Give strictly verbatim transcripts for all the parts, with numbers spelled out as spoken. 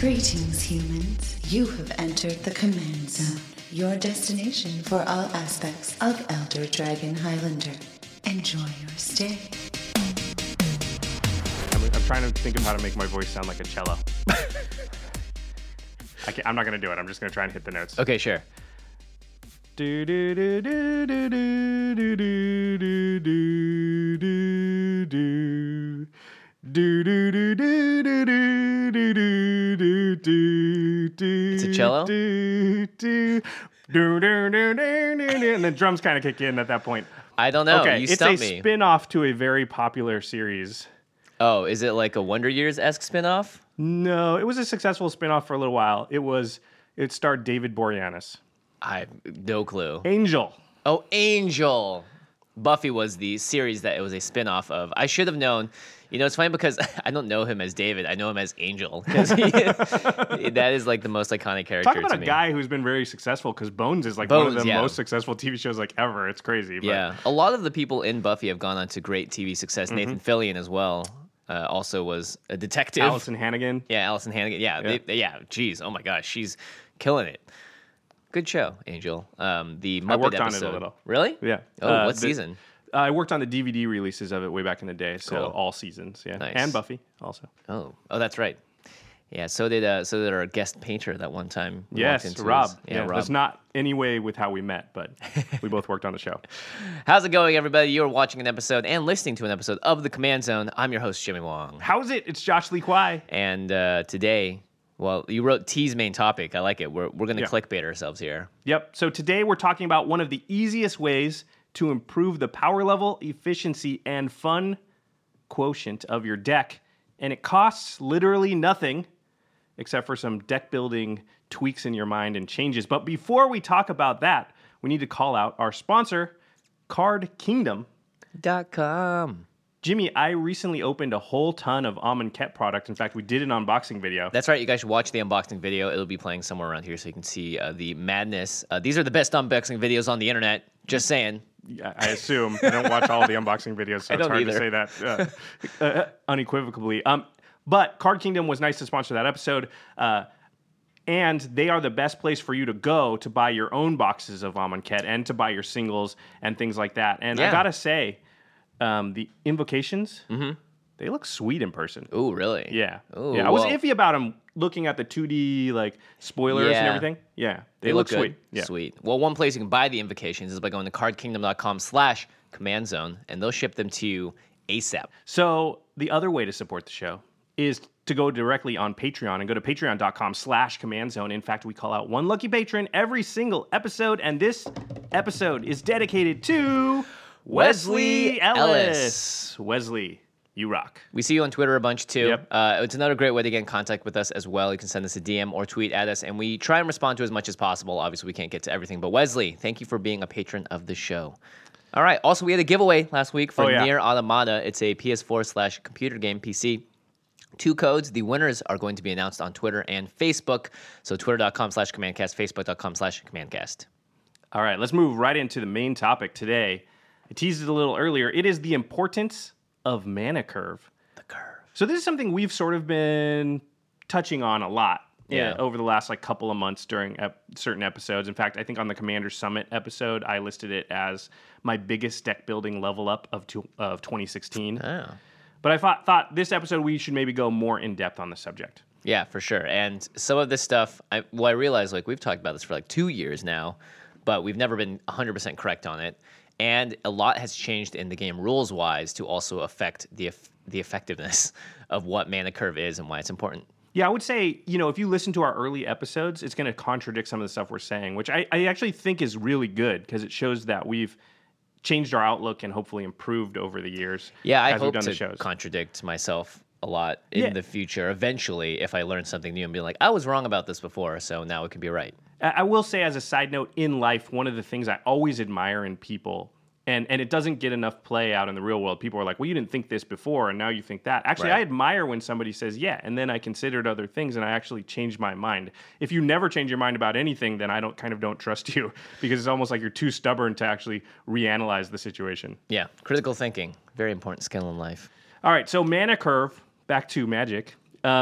Greetings, humans. You have entered the Command Zone, your destination for all aspects of Elder Dragon Highlander. Enjoy your stay. I'm, I'm trying to think of how to make my voice sound like a cello. I can't, I'm not going to do it. I'm just going to try and hit the notes. Okay, sure. Do do do do do do do do do do do do. Do do do do do do do do do do. It's a cello? Do do do do do do do, and the drums kind of kick in at that point. I don't know. Okay, You it's stumped a me. spin-off to a very popular series. Oh, is it like a Wonder Years-esque spinoff? No, it was a successful spin-off for a little while. It was. It starred David Boreanaz. I have no clue. Angel. Oh, Angel. Buffy was the series that it was a spinoff of. I should have known. You know, it's funny because I don't know him as David. I know him as Angel. 'Cause he- that is like the most iconic character Talk about to a me. guy who's been very successful, because Bones is like one Bones, of the yeah. most successful T V shows like ever. It's crazy. But Yeah. A lot of the people in Buffy have gone on to great T V success. Mm-hmm. Nathan Fillion as well uh, also was a detective. Allison Hannigan. Yeah, Allison Hannigan. Yeah, Yeah. yeah. They, yeah. Geez, oh my gosh, she's killing it. Good show, Angel. Um, the Muppet I worked on episode. it a little. Really? Yeah. Oh, Uh, what the- season? Uh, I worked on the D V D releases of it way back in the day, so Cool. all seasons, yeah, Nice. and Buffy also. Oh, oh, that's right. Yeah. So did uh, so did our guest painter that one time. we Yes, walked into Rob. his- yeah, Rob. That's not any way with how we met, but we both worked on the show. How's it going, everybody? You're watching an episode and listening to an episode of The Command Zone. I'm your host, Jimmy Wong, How's it? It's Josh Lee Kwai. and uh, today, well, you wrote T's main topic. I like it. We're we're gonna Yeah. clickbait ourselves here. Yep. So today we're talking about one of the easiest ways to improve the power level, efficiency, and fun quotient of your deck, and it costs literally nothing, except for some deck building tweaks in your mind and changes. But before we talk about that, we need to call out our sponsor, Card Kingdom. Dot com. Jimmy, I recently opened a whole ton of Amonkhet product. In fact, we did an unboxing video. That's right. You guys should watch the unboxing video. It'll be playing somewhere around here so you can see uh, the madness. Uh, these are the best unboxing videos on the internet. Just saying. I I assume. I don't watch all the unboxing videos, so I it's don't hard either. to say that uh, uh, unequivocally. Um, but Card Kingdom was nice to sponsor that episode. Uh, and they are the best place for you to go to buy your own boxes of Amonkhet and to buy your singles and things like that. And I Yeah. gotta say, um, the invocations, they look sweet in person. Ooh, really? Yeah. Ooh, yeah. I was well- iffy about them looking at the two D like spoilers and Yeah. everything. Yeah. They, They look, look, sweet. good. Yeah. Sweet. Well, one place you can buy the invocations is by going to cardkingdom.com slash command zone, and they'll ship them to you ASAP. So the other way to support the show is to go directly on Patreon and go to patreon.com slash command zone. In fact, we call out one lucky patron every single episode, and this episode is dedicated to Wesley Wesley Ellis. Ellis. Wesley, you rock. We see you on Twitter a bunch too. Yep. Uh, it's another great way to get in contact with us as well. You can send us a D M or tweet at us, and we try and respond to as much as possible. Obviously, we can't get to everything, but Wesley, thank you for being a patron of the show. All right. Also, we had a giveaway last week for Oh, yeah. Nier Automata. It's a P S four slash computer game P C. Two codes. The winners are going to be announced on Twitter and Facebook. So twitter.com slash commandcast, facebook.com slash commandcast. All right, let's move right into the main topic today. I teased it a little earlier. It is the importance of mana curve. The curve. So this is something we've sort of been touching on a lot Yeah. uh, over the last like couple of months during ep- certain episodes. In fact, I think on the Commander Summit episode, I listed it as my biggest deck building level up of two, of twenty sixteen. Oh. But I thought, thought this episode we should maybe go more in depth on the subject. Yeah, for sure. And some of this stuff, I, well, I realize like we've talked about this for like two years now, but we've never been one hundred percent correct on it. And a lot has changed in the game rules wise to also affect the eff- the effectiveness of what mana curve is and why it's important. Yeah, I would say, you know, if you listen to our early episodes, it's going to contradict some of the stuff we're saying, which I, I actually think is really good because it shows that we've changed our outlook and hopefully improved over the years. Yeah, I as we've hope done the to shows. contradict myself a lot in Yeah. the future eventually if I learn something new and be like, I was wrong about this before, so now it can be right. I I will say, as a side note, in life, one of the things I always admire in people, and, and it doesn't get enough play out in the real world. People are like, well, you didn't think this before, and now you think that. Actually, Right. I admire when somebody says, yeah, and then I considered other things, and I actually changed my mind. If you never change your mind about anything, then I don't kind of don't trust you, because it's almost like you're too stubborn to actually reanalyze the situation. Yeah, critical thinking, very important skill in life. All right, so mana curve, back to Magic. Um,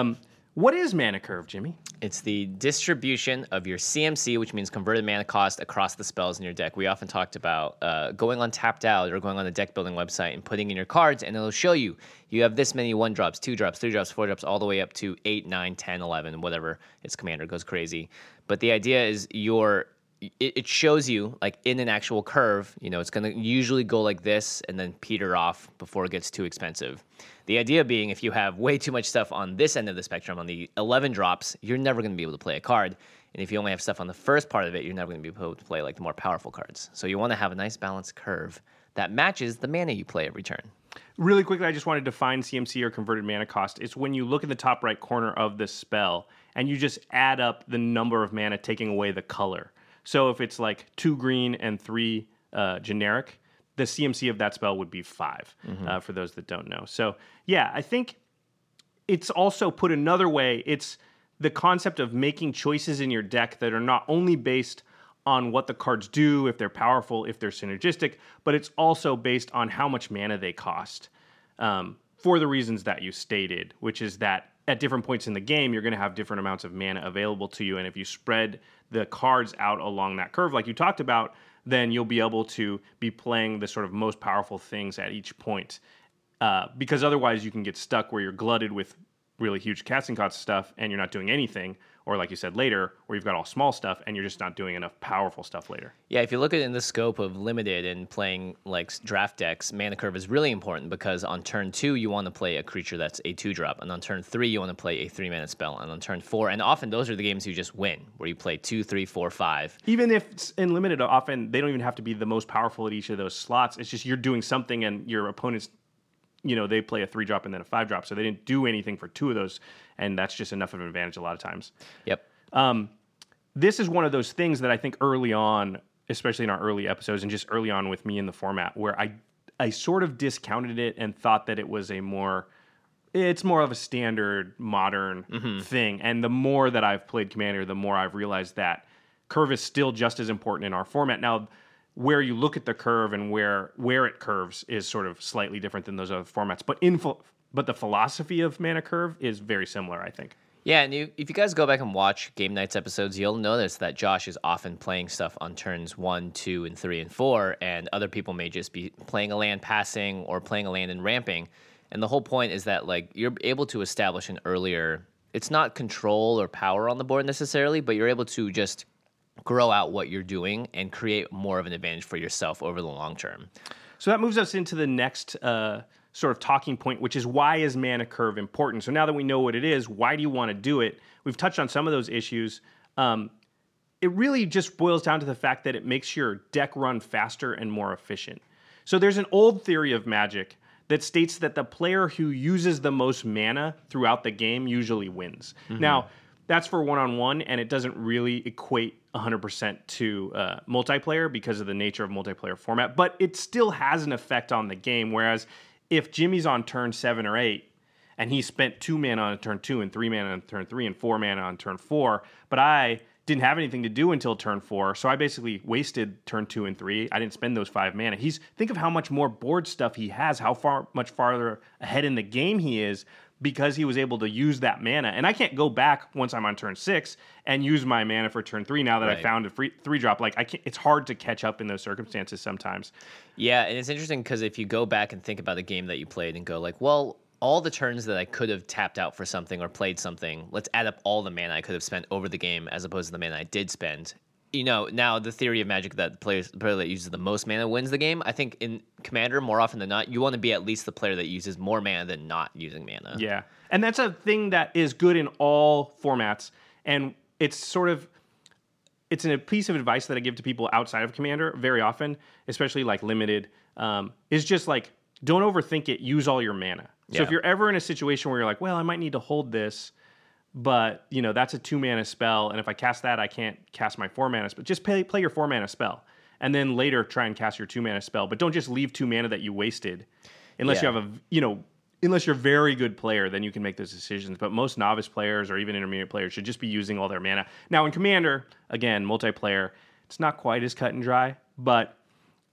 What is mana curve, Jimmy? It's the distribution of your C M C, which means converted mana cost, across the spells in your deck. We often talked about uh, going on Tapped Out or going on the deck building website and putting in your cards, and it'll show you you have this many one drops, two drops, three drops, four drops, all the way up to eight, nine, ten, eleven, whatever. Its commander goes crazy. But the idea is your it, it shows you, like, in an actual curve, you know, it's going to usually go like this and then peter off before it gets too expensive. The idea being, if you have way too much stuff on this end of the spectrum, on the eleven drops, you're never going to be able to play a card. And if you only have stuff on the first part of it, you're never going to be able to play, like, the more powerful cards. So you want to have a nice balanced curve that matches the mana you play every turn. Really quickly, I just want to define C M C, or converted mana cost. It's when you look in the top right corner of the spell and you just add up the number of mana, taking away the color. So if it's like two green and three uh, generic, the C M C of that spell would be five, mm-hmm. uh, for those that don't know. So yeah, I think it's also, put another way, it's the concept of making choices in your deck that are not only based on what the cards do, if they're powerful, if they're synergistic, but it's also based on how much mana they cost, um, for the reasons that you stated, which is that at different points in the game, you're going to have different amounts of mana available to you. And if you spread the cards out along that curve, like you talked about, then you'll be able to be playing the sort of most powerful things at each point. Uh, because otherwise you can get stuck where you're glutted with really huge casting cost stuff and you're not doing anything. Or like you said later, where you've got all small stuff and you're just not doing enough powerful stuff later. Yeah, if you look at it in the scope of limited and playing like draft decks, mana curve is really important, because on turn two, you want to play a creature that's a two drop. And on turn three, you want to play a three mana spell. And on turn four, and often those are the games you just win, where you play two, three, four, five. Even if it's in limited, often they don't even have to be the most powerful at each of those slots. It's just you're doing something and your opponent's, you know, they play a three drop and then a five drop. So they didn't do anything for two of those. And that's just enough of an advantage a lot of times. Yep. Um, this is one of those things that I think early on, especially in our early episodes and just early on with me in the format, where I I sort of discounted it and thought that it was a more, it's more of a standard modern mm-hmm. thing. And the more that I've played Commander, the more I've realized that curve is still just as important in our format. Now, where you look at the curve and where where it curves is sort of slightly different than those other formats. But in but the philosophy of mana curve is very similar, I think. Yeah, and you, if you guys go back and watch Game Nights episodes, you'll notice that Josh is often playing stuff on turns one, two, and three, and four, and other people may just be playing a land passing or playing a land and ramping. And the whole point is that, like, you're able to establish an earlier, it's not control or power on the board necessarily, but you're able to just grow out what you're doing and create more of an advantage for yourself over the long term. So that moves us into the next uh, sort of talking point, which is, why is mana curve important? So now that we know what it is, why do you want to do it? We've touched on some of those issues. Um, it really just boils down to the fact that it makes your deck run faster and more efficient. So there's an old theory of Magic that states that the player who uses the most mana throughout the game usually wins. Mm-hmm. Now, that's for one-on-one, and it doesn't really equate one hundred percent to uh, multiplayer because of the nature of multiplayer format, but it still has an effect on the game. Whereas if Jimmy's on turn seven or eight, and he spent two mana on turn two and three mana on turn three and four mana on turn four, but I didn't have anything to do until turn four, so I basically wasted turn two and three. I didn't spend those five mana. He's think of how much more board stuff he has, how far much farther ahead in the game he is, because he was able to use that mana. And I can't go back once I'm on turn six and use my mana for turn three now that right. I found a free three drop. Like, I can't, it's hard to catch up in those circumstances sometimes. Yeah, and it's interesting because if you go back and think about a game that you played and go like, well, all the turns that I could have tapped out for something or played something, let's add up all the mana I could have spent over the game as opposed to the mana I did spend. You know, now the theory of Magic that the, players, the player that uses the most mana wins the game. I think in Commander, more often than not, you want to be at least the player that uses more mana than not using mana. Yeah, and that's a thing that is good in all formats, and it's sort of, it's a piece of advice that I give to people outside of Commander very often, especially like limited, um, is just like, don't overthink it, use all your mana. So yeah. if you're ever in a situation where you're like, well, I might need to hold this, but, you know, that's a two mana spell, and if I cast that, I can't cast my four mana spell. Just play, play your four mana spell, and then later try and cast your two mana spell. But don't just leave two mana that you wasted, unless yeah. you have a, you know, unless you're a very good player, then you can make those decisions. But most novice players or even intermediate players should just be using all their mana. Now in Commander, again, multiplayer, it's not quite as cut and dry, but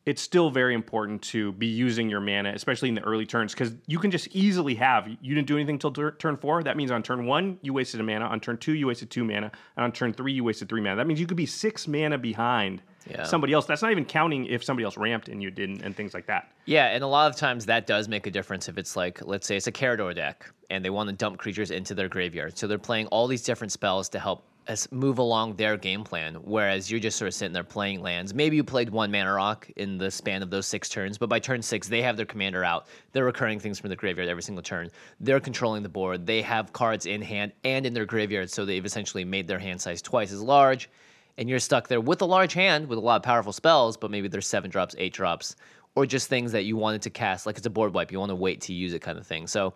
it's still very important to be using your mana, especially in the early turns, because you can just easily have, you didn't do anything until tur- turn four. That means on turn one, you wasted a mana. On turn two, you wasted two mana. And on turn three, you wasted three mana. That means you could be six mana behind yeah. somebody else. That's not even counting if somebody else ramped and you didn't and things like that. Yeah, and a lot of times that does make a difference if it's like, let's say it's a Carador deck, and they want to dump creatures into their graveyard. So they're playing all these different spells to help as move along their game plan, whereas you're just sort of sitting there playing lands. Maybe you played one mana rock in the span of those six turns, but by turn six, they have their commander out. They're recurring things from the graveyard every single turn. They're controlling the board. They have cards in hand and in their graveyard, so they've essentially made their hand size twice as large, and you're stuck there with a large hand with a lot of powerful spells, but maybe there's seven drops, eight drops, or just things that you wanted to cast, like it's a board wipe. You want to wait to use it kind of thing. So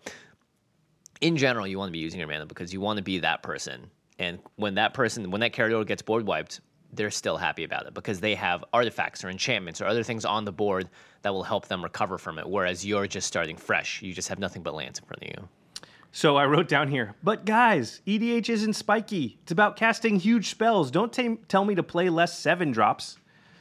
in general, you want to be using your mana because you want to be that person. And when that person, when that Carador gets board wiped, they're still happy about it because they have artifacts or enchantments or other things on the board that will help them recover from it, whereas you're just starting fresh. You just have nothing but lands in front of you. So I wrote down here, but guys, E D H isn't spiky. It's about casting huge spells. Don't t- tell me to play less seven drops.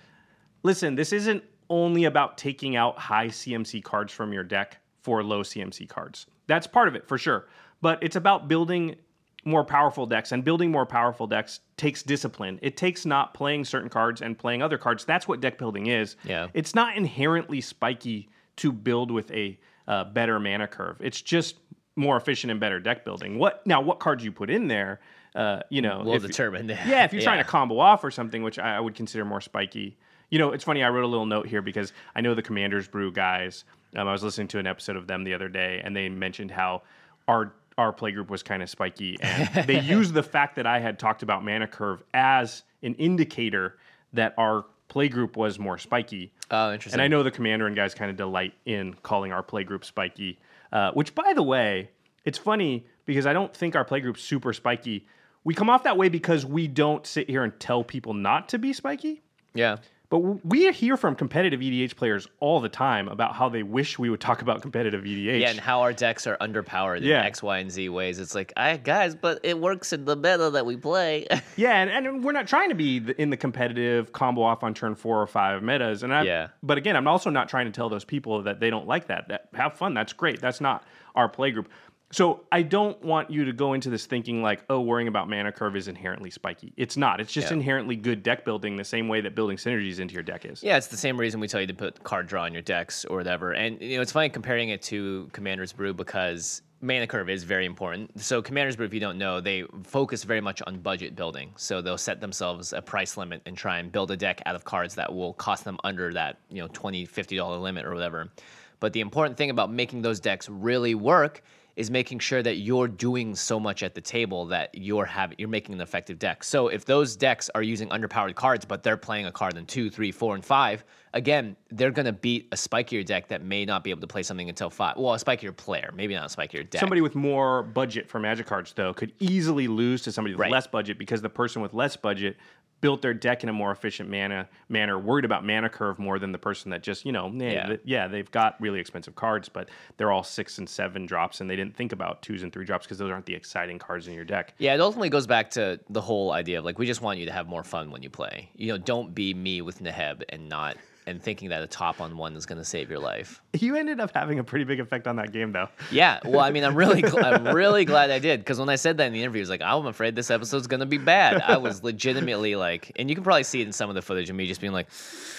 Listen, this isn't only about taking out high C M C cards from your deck for low C M C cards. That's part of it, for sure. But it's about building more powerful decks, and building more powerful decks takes discipline. It takes not playing certain cards and playing other cards. That's what deck building is. Yeah. It's not inherently spiky to build with a uh, better mana curve. It's just more efficient and better deck building. What now? What cards you put in there? Uh, you know, will if, determine. Yeah, if you're yeah. trying to combo off or something, which I, I would consider more spiky. You know, it's funny. I wrote a little note here because I know the Commander's Brew guys. Um, I was listening to an episode of them the other day, and they mentioned how our our playgroup was kind of spiky, and they used the fact that I had talked about mana curve as an indicator that our playgroup was more spiky. Oh, interesting. And I know the Commander and guys kind of delight in calling our playgroup spiky, uh, which, by the way, it's funny because I don't think our playgroup's super spiky. We come off that way because we don't sit here and tell people not to be spiky. Yeah. But we hear from competitive E D H players all the time about how they wish we would talk about competitive E D H. Yeah, and how our decks are underpowered yeah. in X, Y, and Z ways. It's like, I guys, but it works in the meta that we play. yeah, and, and we're not trying to be in the competitive combo off on turn four or five metas. And I, yeah. But again, I'm also not trying to tell those people that they don't like that. That have fun. That's great. That's not our playgroup. So I don't want you to go into this thinking like, oh, worrying about mana curve is inherently spiky. It's not. It's just yeah. inherently good deck building the same way that building synergies into your deck is. Yeah, it's the same reason we tell you to put card draw in your decks or whatever. And you know, it's funny comparing it to Commander's Brew because mana curve is very important. So Commander's Brew, if you don't know, they focus very much on budget building. So they'll set themselves a price limit and try and build a deck out of cards that will cost them under that, you know, twenty dollars, fifty dollars limit or whatever. But the important thing about making those decks really work is making sure that you're doing so much at the table that you're having you're making an effective deck. So if those decks are using underpowered cards, but they're playing a card in two, three, four, and five, again, they're gonna beat a spikier deck that may not be able to play something until five. Well, a spikier player, maybe not a spikier deck. Somebody with more budget for Magic cards, though, could easily lose to somebody with right. less budget because the person with less budget built their deck in a more efficient mana manner, worried about mana curve more than the person that just, you know, yeah, yeah. th- yeah, they've got really expensive cards, but they're all six and seven drops, and they didn't think about twos and three drops because those aren't the exciting cards in your deck. Yeah, it ultimately goes back to the whole idea of like, we just want you to have more fun when you play. You know, don't be me with Neheb and not and thinking that a top on one is going to save your life. You ended up having a pretty big effect on that game, though. Yeah, well, I mean, I'm really, gl- I'm really glad I did because when I said that in the interview, I was like, I'm afraid this episode's going to be bad. I was legitimately like, and you can probably see it in some of the footage of me just being like,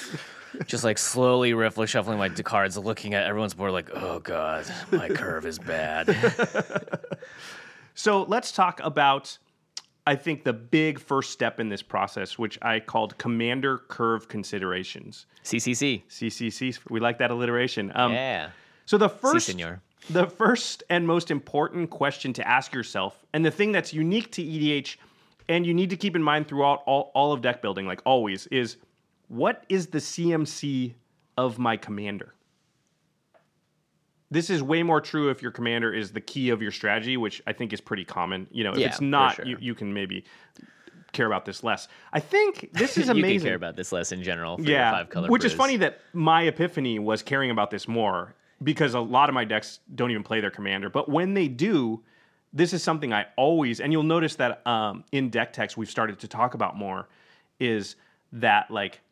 just like slowly riffling, shuffling my cards, looking at everyone's board like, oh god, my curve is bad. So let's talk about, I think, the big first step in this process, which I called Commander Curve Considerations. C C C. C C C. We like that alliteration. Um, yeah. So the first, si, senor. the first and most important question to ask yourself, and the thing that's unique to E D H, and you need to keep in mind throughout all, all of deck building, like always, is what is the C M C of my commander? This is way more true if your commander is the key of your strategy, which I think is pretty common. You know, if yeah, it's not, sure. you, you can maybe care about this less. I think this is amazing. You can care about this less in general for yeah, your five color which brews. is funny that my epiphany was caring about this more because a lot of my decks don't even play their commander. But when they do, this is something I always, and you'll notice that um, in deck text we've started to talk about more, is that like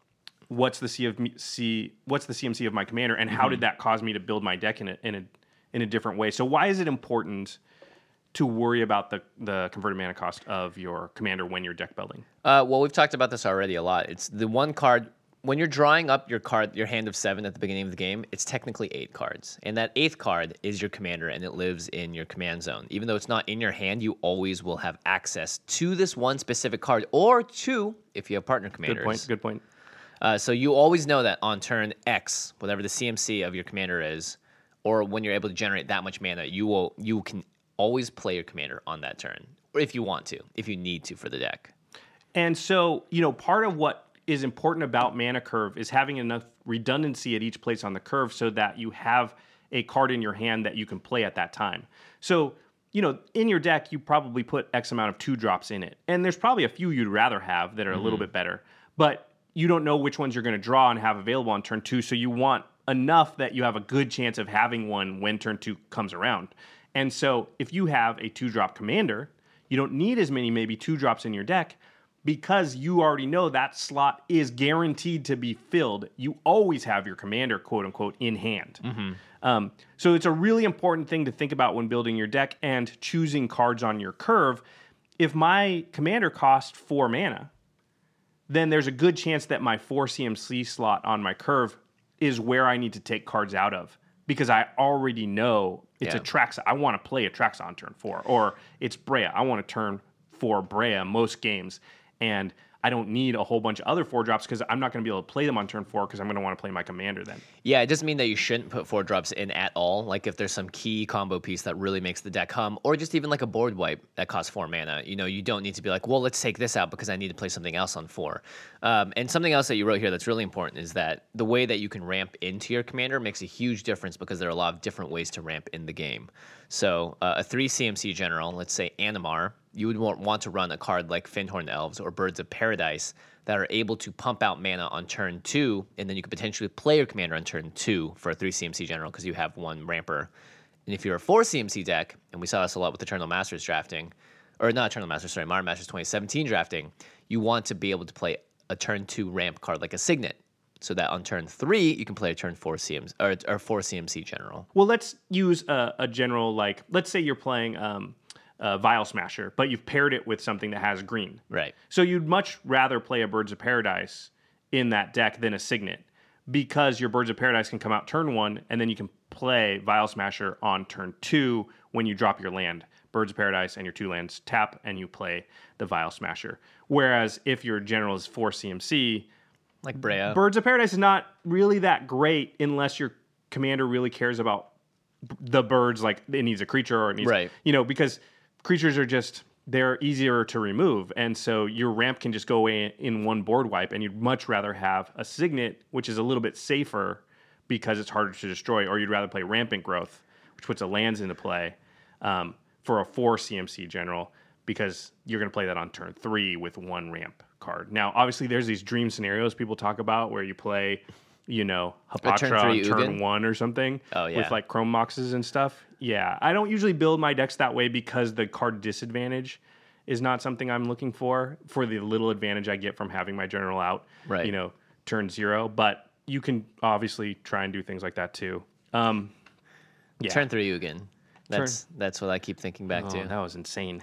what's the C of me, C what's the C M C of my commander, and how mm-hmm. did that cause me to build my deck in a in a in a different way. So why is it important to worry about the the converted mana cost of your commander when you're deck building? Uh, well, we've talked about this already a lot. It's the one card when you're drawing up your card, your hand of seven at the beginning of the game. It's technically eight cards, and that eighth card is your commander, and it lives in your command zone. Even though it's not in your hand, you always will have access to this one specific card, or two if you have partner commanders. Good point. Good point. Uh, so you always know that on turn X, whatever the C M C of your commander is, or when you're able to generate that much mana, you will you can always play your commander on that turn, or if you want to, if you need to for the deck. And so, you know, part of what is important about mana curve is having enough redundancy at each place on the curve so that you have a card in your hand that you can play at that time. So, you know, in your deck, you probably put X amount of two drops in it. And there's probably a few you'd rather have that are mm-hmm. a little bit better. But you don't know which ones you're going to draw and have available on turn two. So you want enough that you have a good chance of having one when turn two comes around. And so if you have a two-drop commander, you don't need as many maybe two drops in your deck because you already know that slot is guaranteed to be filled. You always have your commander, quote unquote, in hand. Mm-hmm. Um, so it's a really important thing to think about when building your deck and choosing cards on your curve. If my commander costs four mana, then there's a good chance that my four C M C slot on my curve is where I need to take cards out of because I already know it's yeah. Atraxa. I want to play Atraxa on turn four. Or it's Breya. I want to turn four Breya most games. And I don't need a whole bunch of other four drops because I'm not going to be able to play them on turn four because I'm going to want to play my commander then. Yeah, it doesn't mean that you shouldn't put four drops in at all. Like if there's some key combo piece that really makes the deck hum, or just even like a board wipe that costs four mana. You know, you don't need to be like, well, let's take this out because I need to play something else on four. Um, and something else that you wrote here that's really important is that the way that you can ramp into your commander makes a huge difference because there are a lot of different ways to ramp in the game. So uh, a three C M C general, let's say Animar, you would want to run a card like Fyndhorn Elves or Birds of Paradise that are able to pump out mana on turn two, and then you could potentially play your commander on turn two for a three C M C general because you have one ramper. And if you're a four C M C deck, and we saw this a lot with Eternal Masters drafting, or not Eternal Masters, sorry, Modern Masters twenty seventeen drafting, you want to be able to play a turn two ramp card like a Signet, so that on turn three you can play a turn four C M C or, or four C M C general. Well, let's use a, a general like let's say you're playing um, uh, Vial Smasher, but you've paired it with something that has green. Right. So you'd much rather play a Birds of Paradise in that deck than a Signet because your Birds of Paradise can come out turn one, and then you can play Vial Smasher on turn two when you drop your land. Birds of Paradise and your two lands tap, and you play the Vial Smasher. Whereas if your general is four C M C, like Breya, Birds of Paradise is not really that great unless your commander really cares about the birds, like it needs a creature or it needs, right. you know, because creatures are just, they're easier to remove. And so your ramp can just go away in one board wipe, and you'd much rather have a Signet, which is a little bit safer because it's harder to destroy, or you'd rather play Rampant Growth, which puts a lands into play um, for a four C M C general, because you're going to play that on turn three with one ramp card. Now, obviously, there's these dream scenarios people talk about where you play, you know, Hapatra on turn one or something oh, yeah. with like Chrome Moxes and stuff. Yeah, I don't usually build my decks that way because the card disadvantage is not something I'm looking for, for the little advantage I get from having my general out, right. you know, turn zero. But you can obviously try and do things like that too. Um, yeah. Turn three again. That's Turn. That's what I keep thinking back oh, to. That was insane.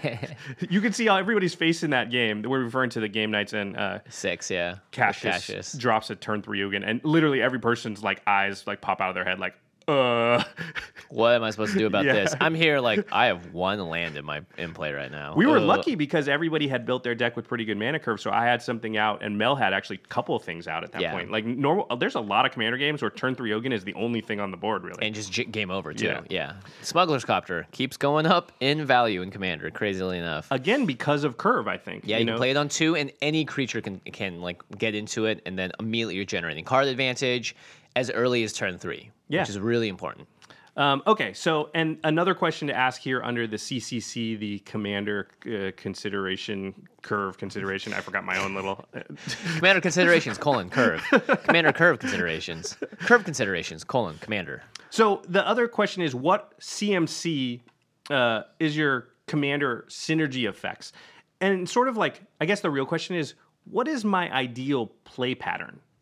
You can see how everybody's face in that game. We're referring to the game nights and uh, six, yeah. Cassius, Cassius drops a turn three Ugin, and literally every person's like eyes like pop out of their head, like, uh. What am I supposed to do about yeah. this? I'm here like I have one land in my in play right now. We were Ugh. lucky because everybody had built their deck with pretty good mana curve, so I had something out, and Mel had actually a couple of things out at that yeah. point. Like normal, there's a lot of commander games where turn three Ugin is the only thing on the board, really, and just j- game over too. Yeah. yeah, Smuggler's Copter keeps going up in value in Commander, crazily enough. Again, because of curve, I think. Yeah, you, you know? can play it on two, and any creature can can like get into it, and then immediately you're generating card advantage as early as turn three, yeah. which is really important. Um, okay, so, and another question to ask here under the C C C, the commander uh, consideration, curve consideration. I forgot my own little... Commander considerations, colon, curve. Commander curve considerations. Curve considerations, colon, commander. So the other question is, what C M C uh, is your commander synergy effects? And sort of like, I guess the real question is, what is my ideal play pattern?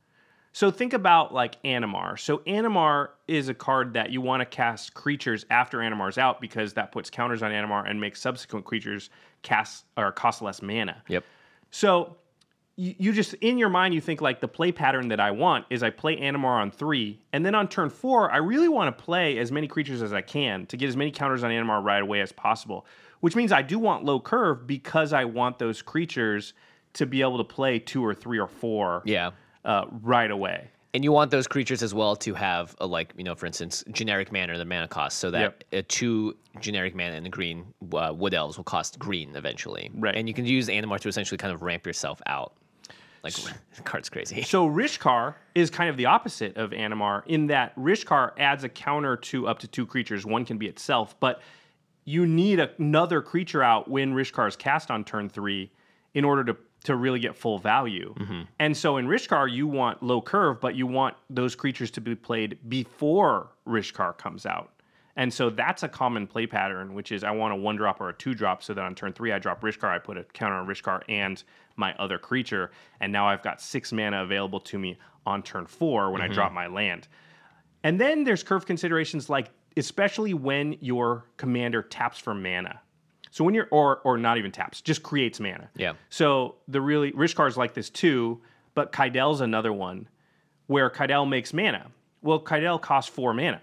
So think about like Animar. So Animar is a card that you want to cast creatures after Animar's out because that puts counters on Animar and makes subsequent creatures cast or cost less mana. Yep. So you, you just, in your mind, you think like the play pattern that I want is I play Animar on three, and then on turn four, I really want to play as many creatures as I can to get as many counters on Animar right away as possible, which means I do want low curve because I want those creatures to be able to play two or three or four Yeah. uh, right away. And you want those creatures as well to have, a, like, you know, for instance, generic mana or the mana cost, so that Yep. a two generic mana in the green uh, wood elves will cost green eventually. Right. And you can use Animar to essentially kind of ramp yourself out. Like, the card's crazy. So Rishkar is kind of the opposite of Animar in that Rishkar adds a counter to up to two creatures. One can be itself, but you need another creature out when Rishkar is cast on turn three in order to to really get full value. Mm-hmm. And so in Rishkar, you want low curve, but you want those creatures to be played before Rishkar comes out. And so that's a common play pattern, which is I want a one drop or a two drop so that on turn three I drop Rishkar, I put a counter on Rishkar and my other creature, and now I've got six mana available to me on turn four when mm-hmm. I drop my land. And then there's curve considerations like, especially when your commander taps for mana. So when you're, or or not even taps, just creates mana. Yeah. So the really, Rishkar's like this too, but Kaidel's another one where Kaidel makes mana. Well, Kaidel costs four mana.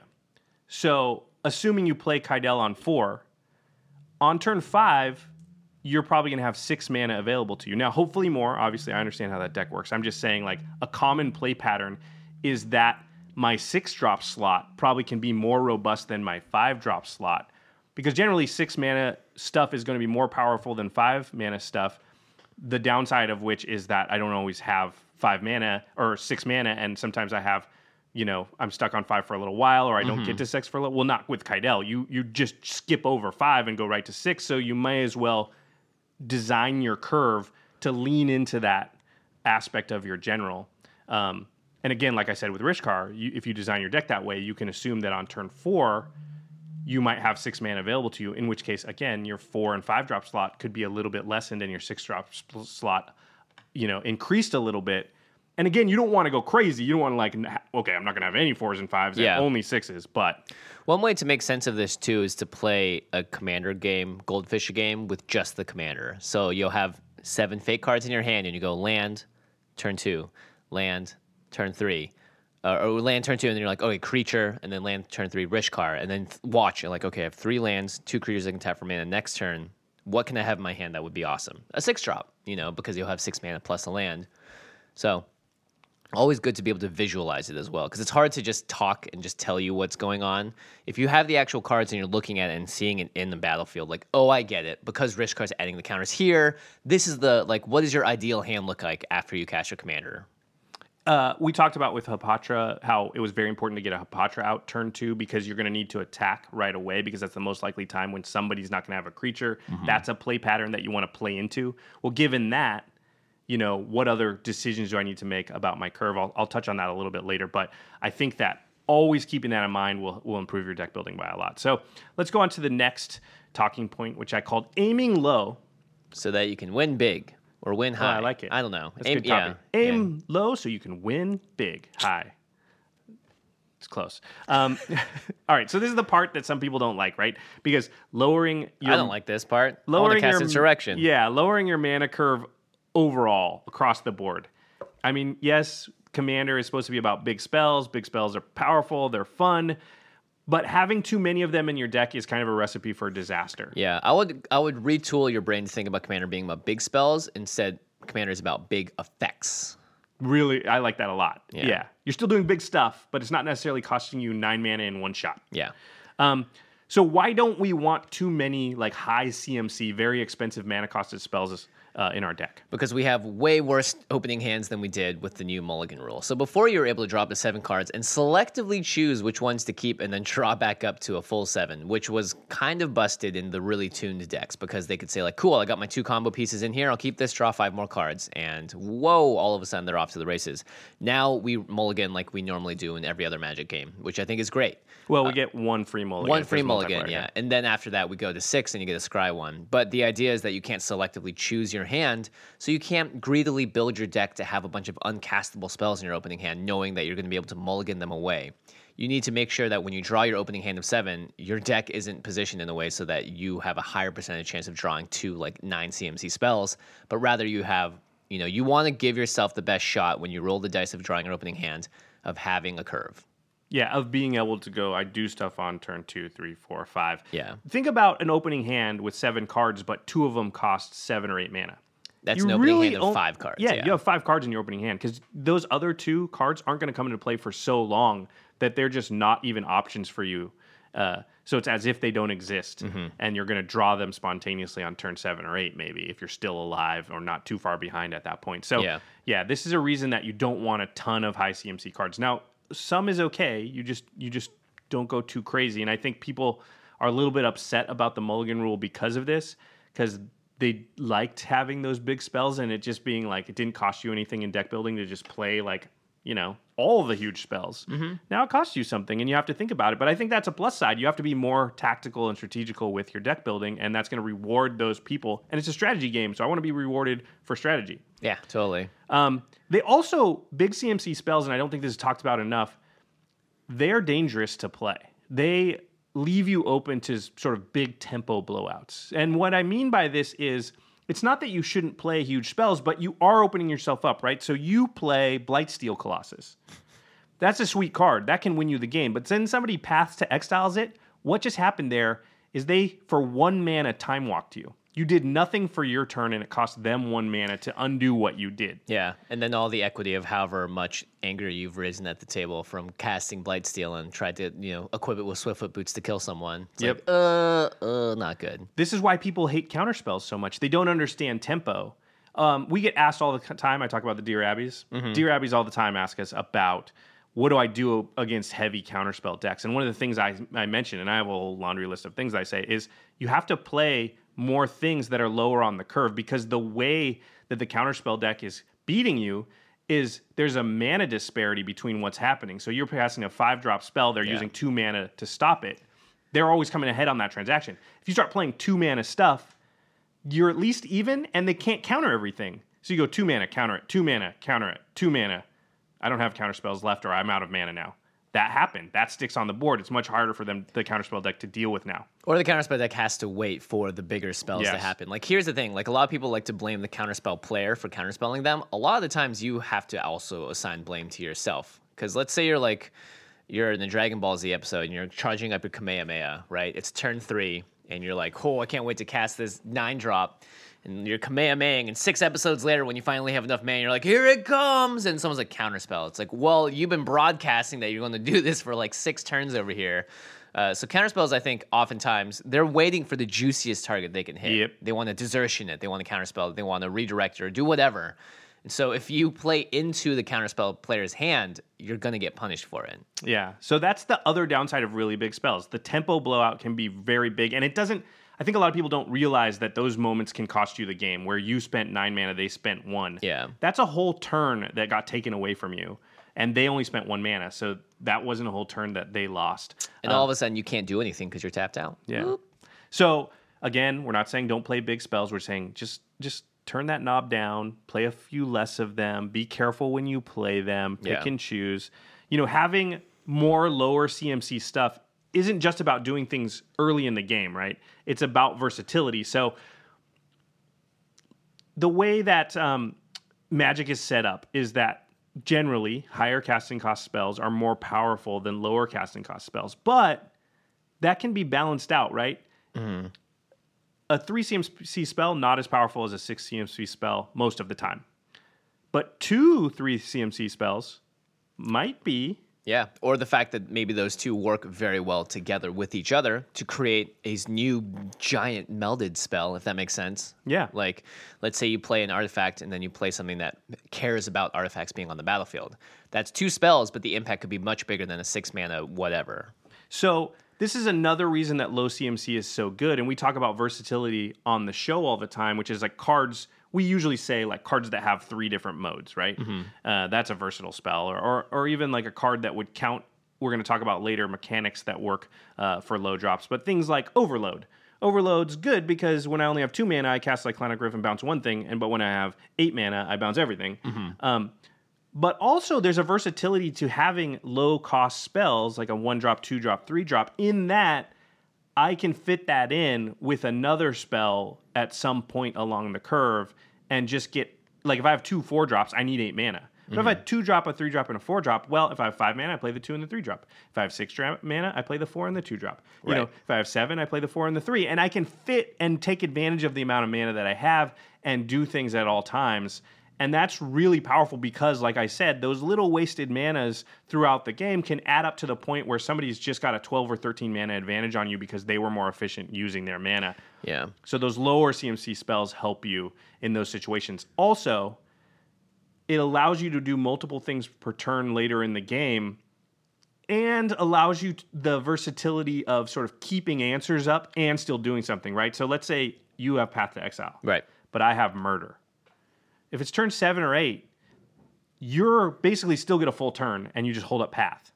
So assuming you play Kaidel on four, on turn five, you're probably going to have six mana available to you. Now, hopefully more. Obviously, I understand how that deck works. I'm just saying like a common play pattern is that my six drop slot probably can be more robust than my five drop slot. Because generally, six mana stuff is going to be more powerful than five mana stuff. The downside of which is that I don't always have five mana or six mana, and sometimes I have, you know, I'm stuck on five for a little while, or I don't mm-hmm. get to six for a little. Well, not with Kaidel. You you just skip over five and go right to six. So you may as well design your curve to lean into that aspect of your general. Um, and again, like I said with Rishkar, you, if you design your deck that way, you can assume that on turn four, you might have six mana available to you, in which case, again, your four and five drop slot could be a little bit lessened and your six drop sp- slot, you know, increased a little bit. And again, you don't want to go crazy. You don't want to like, okay, I'm not going to have any fours and fives yeah. and only sixes, but. One way to make sense of this too is to play a commander game, Goldfish game, with just the commander. So you'll have seven fake cards in your hand and you go land, turn two, land, turn three. Uh, or land turn two, and then you're like, okay, creature, and then land turn three, Rishkar, and then th- watch. You're like, okay, I have three lands, two creatures I can tap for mana. Next turn, what can I have in my hand that would be awesome? A six drop, you know, because you'll have six mana plus a land. So always good to be able to visualize it as well, because it's hard to just talk and just tell you what's going on. If you have the actual cards and you're looking at it and seeing it in the battlefield, like, oh, I get it, because Rishkar's adding the counters here. This is the, like, what does your ideal hand look like after you cast your commander? Uh, we talked about with Hapatra how it was very important to get a Hapatra out turn two because you're going to need to attack right away because that's the most likely time when somebody's not going to have a creature. Mm-hmm. That's a play pattern that you want to play into. Well, given that, you know, what other decisions do I need to make about my curve? I'll, I'll touch on that a little bit later, but I think that always keeping that in mind will, will improve your deck building by a lot. So let's go on to the next talking point, which I called aiming low. So that you can win big. Or win high. Oh, I like it. I don't know. That's Aim, a good topic. Yeah, Aim yeah. low so you can win big. High. It's close. Um, all right, so this is the part that some people don't like, right? Because lowering your... I don't like this part. Lowering I want to cast your, Insurrection. Yeah, lowering your mana curve overall across the board. I mean, yes, Commander is supposed to be about big spells. Big spells are powerful. They're fun. But having too many of them in your deck is kind of a recipe for disaster. Yeah, I would I would retool your brain to think about Commander being about big spells. Instead, Commander is about big effects. Really, I like that a lot. Yeah. yeah. You're still doing big stuff, but it's not necessarily costing you nine mana in one shot. Yeah. Um, so why don't we want too many like high C M C, very expensive mana costed spells uh, in our deck? Because we have way worse opening hands than we did with the new Mulligan rule. So before you were able to drop the seven cards and selectively choose which ones to keep and then draw back up to a full seven, which was kind of busted in the really tuned decks because they could say like, cool, I got my two combo pieces in here. I'll keep this, draw five more cards. And whoa, all of a sudden they're off to the races. Now we mulligan like we normally do in every other Magic game, which I think is great. Well, we uh, get one free mulligan. One free mulligan, yeah. And then after that, we go to six and you get a scry one. But the idea is that you can't selectively choose your your hand. So you can't greedily build your deck to have a bunch of uncastable spells in your opening hand, knowing that you're going to be able to mulligan them away. You need to make sure that when you draw your opening hand of seven, your deck isn't positioned in a way so that you have a higher percentage chance of drawing two, like nine C M C spells, but rather you have, you know, you want to give yourself the best shot when you roll the dice of drawing your opening hand of having a curve. Yeah, of being able to go, I do stuff on turn two, three, four, five. Yeah. Think about an opening hand with seven cards, but two of them cost seven or eight mana. That's You an opening really hand of on- five cards. Yeah, Yeah, you have five cards in your opening hand because those other two cards aren't going to come into play for so long that they're just not even options for you. Uh, so it's as if they don't exist, Mm-hmm. and you're going to draw them spontaneously on turn seven or eight, maybe, if you're still alive or not too far behind at that point. So, Yeah. yeah, this is a reason that you don't want a ton of high C M C cards. Now, some is okay. You just you just don't go too crazy. And I think people are a little bit upset about the mulligan rule because of this, because they liked having those big spells and it just being like it didn't cost you anything in deck building to just play like, you know, all of the huge spells. Mm-hmm. Now it costs you something and you have to think about it. But I think that's a plus side. You have to be more tactical and strategical with your deck building, and that's going to reward those people. And it's a strategy game, so I want to be rewarded for strategy. Yeah, totally. Um, they also, big C M C spells, and I don't think this is talked about enough, they're dangerous to play. They leave you open to sort of big tempo blowouts. And what I mean by this is, it's not that you shouldn't play huge spells, but you are opening yourself up, right? So you play Blightsteel Colossus. That's a sweet card. That can win you the game. But then somebody Paths to Exiles it. What just happened there is they, for one mana, time walked you. You did nothing for your turn, and it cost them one mana to undo what you did. Yeah, and then all the equity of however much anger you've risen at the table from casting Blightsteel and tried to, you know, equip it with Swiftfoot Boots to kill someone. It's Yep. like, uh, uh, not good. This is why people hate counterspells so much. They don't understand tempo. Um, we get asked all the time. I talk about the Dear Abbeys. Mm-hmm. Dear Abbeys all the time ask us about what do I do against heavy counterspell decks. And one of the things I, I mentioned, and I have a whole laundry list of things I say, is you have to play more things that are lower on the curve, because the way that the counterspell deck is beating you is there's a mana disparity between what's happening. So you're passing a five drop spell, they're Yeah. using two mana to stop it. They're always coming ahead on that transaction. If you start playing two mana stuff, you're at least even, and they can't counter everything. So you go two mana, counter it, two mana, counter it, two mana. I don't have counterspells left, or I'm out of mana now. That happened. That sticks on the board. It's much harder for them, the counterspell deck, to deal with now. Or the counterspell deck has to wait for the bigger spells to Yes. happen. Like, here's the thing. Like, a lot of people like to blame the counterspell player for counterspelling them. A lot of the times you have to also assign blame to yourself. Because let's say you're like, you're in the Dragon Ball Z episode and you're charging up your Kamehameha, right? It's turn three and you're like, oh, I can't wait to cast this nine drop. And you're Kamehamehing, and six episodes later, when you finally have enough mana, you're like, here it comes! And someone's like, counterspell. It's like, well, you've been broadcasting that you're going to do this for like six turns over here. Uh, so counterspells, I think, oftentimes, they're waiting for the juiciest target they can hit. Yep. They want to desertion it. They want to counterspell it. They want to redirect it or do whatever. And so if you play into the counterspell player's hand, you're going to get punished for it. Yeah. So that's the other downside of really big spells. The tempo blowout can be very big, and it doesn't... I think a lot of people don't realize that those moments can cost you the game, where you spent nine mana, they spent one. Yeah. That's a whole turn that got taken away from you, and they only spent one mana, so that wasn't a whole turn that they lost. And all of a sudden, you can't do anything because you're tapped out. Yeah. Whoop. So again, we're not saying don't play big spells. We're saying just just turn that knob down, play a few less of them, be careful when you play them, pick Yeah. and choose. You know, having more lower C M C stuff isn't just about doing things early in the game, right? It's about versatility. So the way that um, Magic is set up is that generally higher casting cost spells are more powerful than lower casting cost spells, but that can be balanced out, right? Mm-hmm. A three C M C spell, not as powerful as a six C M C spell most of the time. But two three C M C spells might be. Yeah, or the fact that maybe those two work very well together with each other to create a new giant melded spell, if that makes sense. Yeah. Like, let's say you play an artifact and then you play something that cares about artifacts being on the battlefield. That's two spells, but the impact could be much bigger than a six mana whatever. So this is another reason that low C M C is so good. And we talk about versatility on the show all the time, which is like cards. We usually say like cards that have three different modes, right? Mm-hmm. Uh, that's a versatile spell, or, or or even like a card that would count. We're going to talk about later mechanics that work uh, for low drops, but things like Overload. Overload's good because when I only have two mana, I cast Cyclonic Rift and bounce one thing, and but when I have eight mana, I bounce everything. Mm-hmm. Um, but also, there's a versatility to having low-cost spells, like a one-drop, two-drop, three-drop, in that I can fit that in with another spell at some point along the curve and just get, like if I have two four-drops, I need eight mana. But mm-hmm. if I have two drop, a three drop, and a four drop, well, if I have five mana, I play the two and the three drop. If I have six dra- mana, I play the four and the two drop. You right. know, if I have seven, I play the four and the three, and I can fit and take advantage of the amount of mana that I have and do things at all times. And that's really powerful because, like I said, those little wasted manas throughout the game can add up to the point where somebody's just got a twelve or thirteen mana advantage on you because they were more efficient using their mana. Yeah. So those lower C M C spells help you in those situations. Also, it allows you to do multiple things per turn later in the game and allows you the versatility of sort of keeping answers up and still doing something, right? So let's say you have Path to Exile. Right. But I have Murder. If it's turn seven or eight, you're basically still get a full turn and you just hold up Path.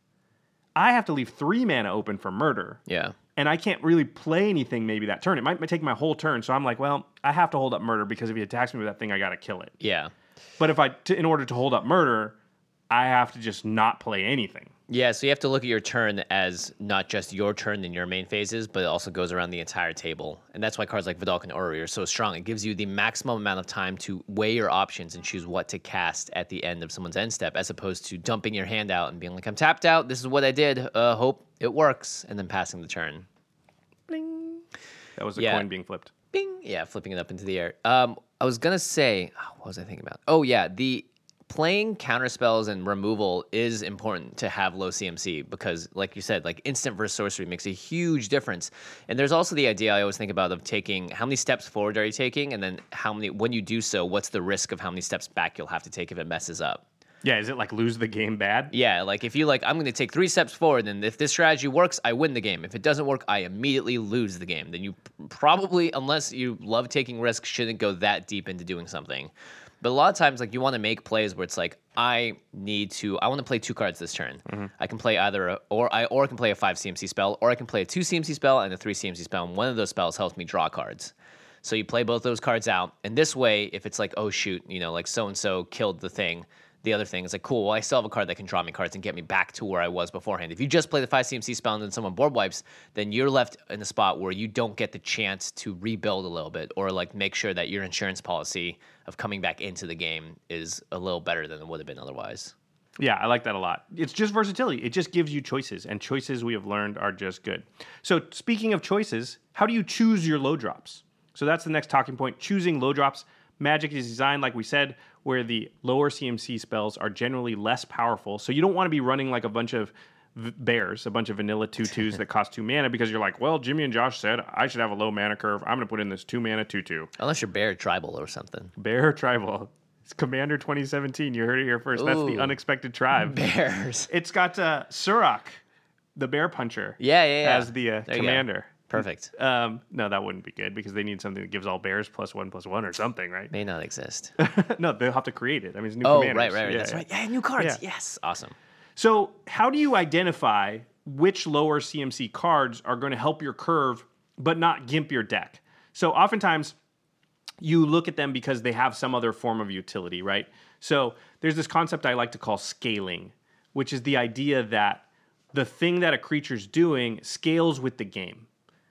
I have to leave three mana open for Murder. Yeah. And I can't really play anything maybe that turn. It might take my whole turn. So I'm like, well, I have to hold up Murder because if he attacks me with that thing, I got to kill it. Yeah. But if I, to, in order to hold up Murder, I have to just not play anything. Yeah, so you have to look at your turn as not just your turn in your main phases, but it also goes around the entire table. And that's why cards like Vidalcan Orrery are so strong. It gives you the maximum amount of time to weigh your options and choose what to cast at the end of someone's end step, as opposed to dumping your hand out and being like, I'm tapped out, this is what I did, uh, hope it works, and then passing the turn. Bling. That was a Yeah. coin being flipped. Bing. Yeah, flipping it up into the air. Um, I was going to say, oh, what was I thinking about? Oh, yeah, the playing counterspells and removal is important to have low C M C because, like you said, like instant versus sorcery makes a huge difference. And there's also the idea I always think about of taking how many steps forward are you taking, and then how many, when you do so, what's the risk of how many steps back you'll have to take if it messes up. Yeah, is it like lose the game bad? Yeah, like if you like, I'm going to take three steps forward, and if this strategy works, I win the game. If it doesn't work, I immediately lose the game. Then you probably, unless you love taking risks, shouldn't go that deep into doing something. But a lot of times, like you want to make plays where it's like, I need to, I want to play two cards this turn. Mm-hmm. I can play either, a, or I or I can play a five C M C spell, or I can play a two C M C spell and a three C M C spell, and one of those spells helps me draw cards. So you play both those cards out, and this way, if it's like, oh shoot, you know, like so and so killed the thing. The other thing is like, cool, well, I still have a card that can draw me cards and get me back to where I was beforehand. If you just play the five C M C spell and then someone board wipes, then you're left in a spot where you don't get the chance to rebuild a little bit or like make sure that your insurance policy of coming back into the game is a little better than it would have been otherwise. Yeah, I like that a lot. It's just versatility. It just gives you choices, and choices we have learned are just good. So speaking of choices, how do you choose your low drops? So that's the next talking point, choosing low drops. Magic is designed, like we said, where the lower C M C spells are generally less powerful. So you don't want to be running like a bunch of v- bears, a bunch of vanilla two twos that cost two mana because you're like, well, Jimmy and Josh said I should have a low mana curve. I'm going to put in this two mana two two. Unless you're bear tribal or something. Bear tribal. It's Commander twenty seventeen. You heard it here first. Ooh, that's the unexpected tribe. Bears. It's got uh, Surak, the bear puncher. Yeah, yeah, yeah. As the uh, commander. Perfect. Um, no, that wouldn't be good because they need something that gives all bears plus one plus one or something, right? May not exist. No, they'll have to create it. I mean, it's new oh, commanders. right, right, right. Yeah, That's yeah. right. Yeah, new cards. Yeah. Yes. Awesome. So how do you identify which lower C M C cards are going to help your curve but not gimp your deck? So oftentimes you look at them because they have some other form of utility, right? So there's this concept I like to call scaling, which is the idea that the thing that a creature's doing scales with the game.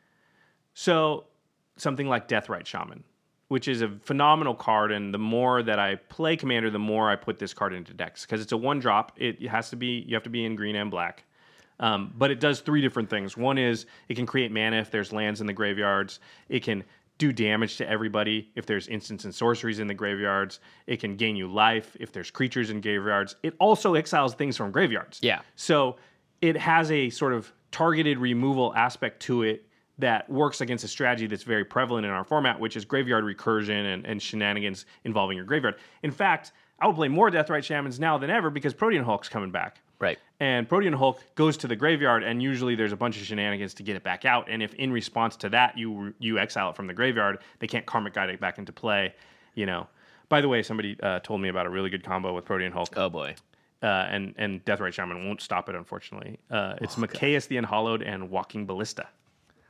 So something like Deathrite Shaman, which is a phenomenal card, and the more that I play Commander, the more I put this card into decks because it's a one drop. It has to be you have to be in green and black, um, but it does three different things. One is it can create mana if there's lands in the graveyards. It can do damage to everybody if there's instants and sorceries in the graveyards. It can gain you life if there's creatures in graveyards. It also exiles things from graveyards. Yeah. So it has a sort of targeted removal aspect to it that works against a strategy that's very prevalent in our format, which is graveyard recursion and, and shenanigans involving your graveyard. In fact, I would play more Deathrite Shamans now than ever because Protean Hulk's coming back. Right. And Protean Hulk goes to the graveyard, and usually there's a bunch of shenanigans to get it back out. And if in response to that you you exile it from the graveyard, they can't Karmic Guide it back into play. You know. By the way, somebody uh, told me about a really good combo with Protean Hulk. Oh boy. Uh, and and Deathrite Shaman won't stop it, unfortunately. Uh, it's oh, Machias the Unhallowed and Walking Ballista.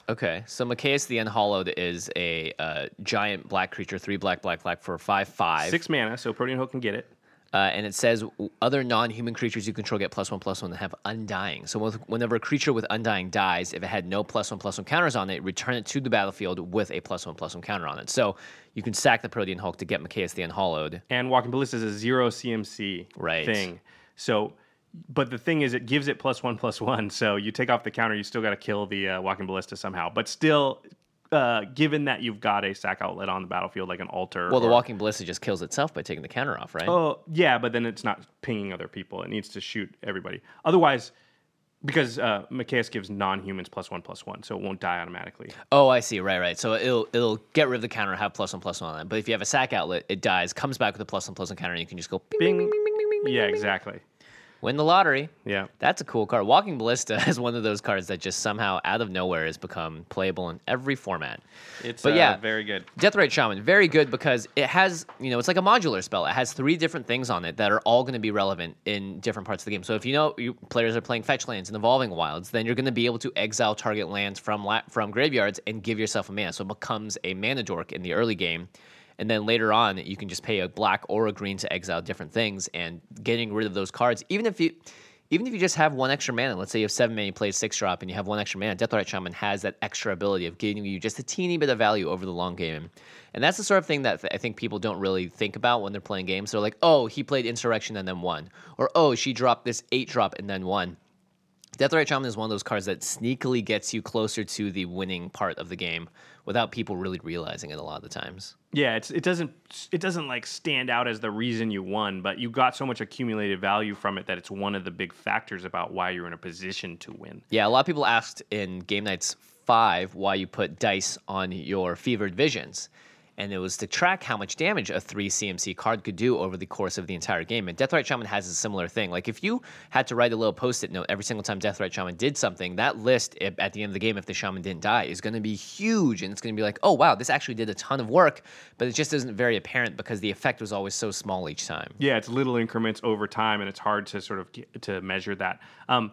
Okay, so Macias the Unhallowed is a uh, giant black creature, three black, black, black for five five. Six mana, so Protean Hook can get it. Uh, and it says other non-human creatures you control get plus one, plus one, and have Undying. So with, whenever a creature with Undying dies, if it had no plus one, plus one counters on it, return it to the battlefield with a plus one, plus one counter on it. So you can sack the Protean Hulk to get Macias the Unhallowed. And Walking Ballista is a zero C M C Right. thing. So, but the thing is, it gives it plus one, plus one. So you take off the counter, you still got to kill the uh, Walking Ballista somehow. But still, uh, given that you've got a sack outlet on the battlefield, like an altar. Well, the or, Walking Ballista just kills itself by taking the counter off, right? Oh, yeah, but then it's not pinging other people. It needs to shoot everybody. Otherwise, because uh, Macias gives non-humans plus one, plus one, so it won't die automatically. Oh, I see. Right, right. So it'll it'll get rid of the counter, have plus one, plus one on it. But if you have a sack outlet, it dies, comes back with a plus one, plus one counter, and you can just go bing, bing, Bing. bing, bing, bing, bing, bing, Yeah, bing, bing. exactly. Win the lottery. Yeah. That's a cool card. Walking Ballista is one of those cards that just somehow out of nowhere has become playable in every format. It's But uh, yeah. very good. Deathrite Shaman, very good because it has, you know, it's like a modular spell. It has three different things on it that are all going to be relevant in different parts of the game. So if you know you players are playing fetch lands and evolving wilds, then you're going to be able to exile target lands from la- from graveyards and give yourself a mana. So it becomes a mana dork in the early game. And then later on, you can just pay a black or a green to exile different things, and getting rid of those cards, even if you even if you just have one extra mana, let's say you have seven mana, you play six drop, and you have one extra mana, Deathrite Shaman has that extra ability of giving you just a teeny bit of value over the long game. And that's the sort of thing that I think people don't really think about when they're playing games. They're like, oh, he played Insurrection and then won. Or, oh, she dropped this eight drop and then won. Deathrite Shaman is one of those cards that sneakily gets you closer to the winning part of the game without people really realizing it a lot of the times. Yeah, it's it doesn't it doesn't like stand out as the reason you won, but you got so much accumulated value from it that it's one of the big factors about why you're in a position to win. Yeah, a lot of people asked in Game Nights five why you put dice on your Fevered Visions. And it was to track how much damage a three C M C card could do over the course of the entire game. And Deathrite Shaman has a similar thing. Like, if you had to write a little post-it note every single time Deathrite Shaman did something, that list at the end of the game, if the Shaman didn't die, is going to be huge. And it's going to be like, oh, wow, this actually did a ton of work. But it just isn't very apparent because the effect was always so small each time. Yeah, it's little increments over time, and it's hard to sort of get, to measure that. Um,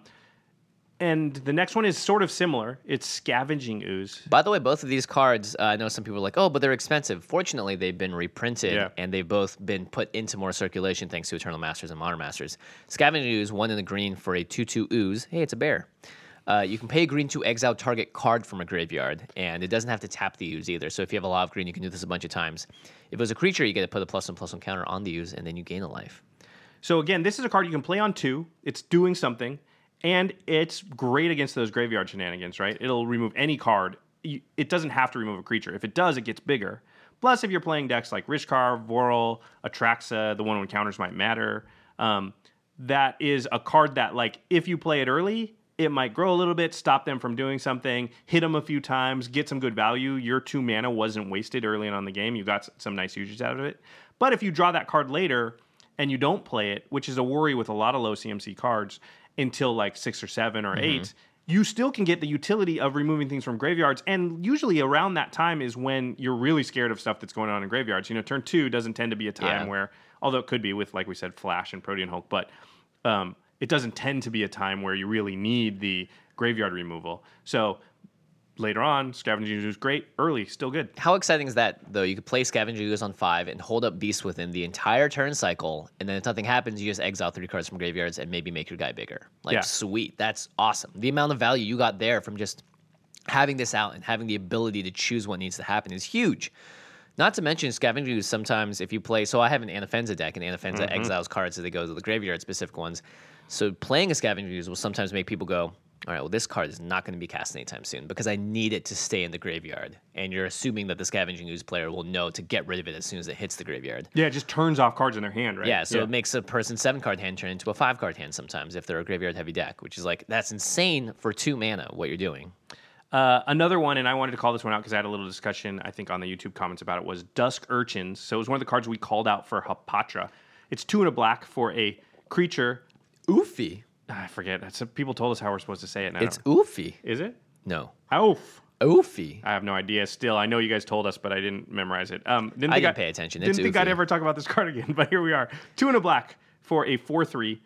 And the next one is sort of similar. It's Scavenging Ooze. By the way, both of these cards, uh, I know some people are like, oh, but they're expensive. Fortunately, they've been reprinted, Yeah. and they've both been put into more circulation thanks to Eternal Masters and Modern Masters. Scavenging Ooze, one in the green for a two two ooze. Hey, it's a bear. Uh, you can pay green to exile target card from a graveyard, and it doesn't have to tap the ooze either. So if you have a lot of green, you can do this a bunch of times. If it was a creature, you get to put a plus one plus one counter on the ooze, and then you gain a life. So again, this is a card you can play on two. It's doing something. And it's great against those graveyard shenanigans, right? It'll remove any card. It doesn't have to remove a creature. If it does, it gets bigger. Plus, if you're playing decks like Rishkar, Vorl, Atraxa, the one when counters might matter, um, that is a card that, like, if you play it early, it might grow a little bit, stop them from doing something, hit them a few times, get some good value. Your two mana wasn't wasted early on in the game. You got some nice usage out of it. But if you draw that card later and you don't play it, which is a worry with a lot of low C M C cards, until like six or seven or mm-hmm. eight, you still can get the utility of removing things from graveyards. And usually around that time is when you're really scared of stuff that's going on in graveyards. You know, turn two doesn't tend to be a time yeah. where, although it could be with, like we said, Flash and Protean Hulk, but um, it doesn't tend to be a time where you really need the graveyard removal. So later on, Scavenging Ooze is great. Early, still good. How exciting is that, though? You could play Scavenging Ooze on five and hold up Beast Within the entire turn cycle, and then if nothing happens, you just exile three cards from graveyards and maybe make your guy bigger. Like, yeah. sweet. That's awesome. The amount of value you got there from just having this out and having the ability to choose what needs to happen is huge. Not to mention, Scavenging Ooze sometimes, if you play... So I have an Anafenza deck, and Anafenza mm-hmm. exiles cards as they go to the graveyard, specific ones. So playing a Scavenging Ooze will sometimes make people go, all right, well, this card is not going to be cast anytime soon because I need it to stay in the graveyard. And you're assuming that the Scavenging Ooze player will know to get rid of it as soon as it hits the graveyard. Yeah, it just turns off cards in their hand, right? Yeah, so yeah. it makes a person's seven-card hand turn into a five-card hand sometimes if they're a graveyard-heavy deck, which is like, that's insane for two mana, what you're doing. Uh, another one, and I wanted to call this one out because I had a little discussion, I think, on the YouTube comments about it, was Dusk Urchins. So it was one of the cards we called out for Hapatra. It's two and a black for a creature. Oofy. I forget. That's, people told us how we're supposed to say it. And it's oofy. Is it? No. Oof. Oofy. I have no idea. Still, I know you guys told us, but I didn't memorize it. Um, didn't I think didn't I, pay attention. Didn't It's think oofy. I'd ever talk about this card again, but here we are. Two and a black for a four three.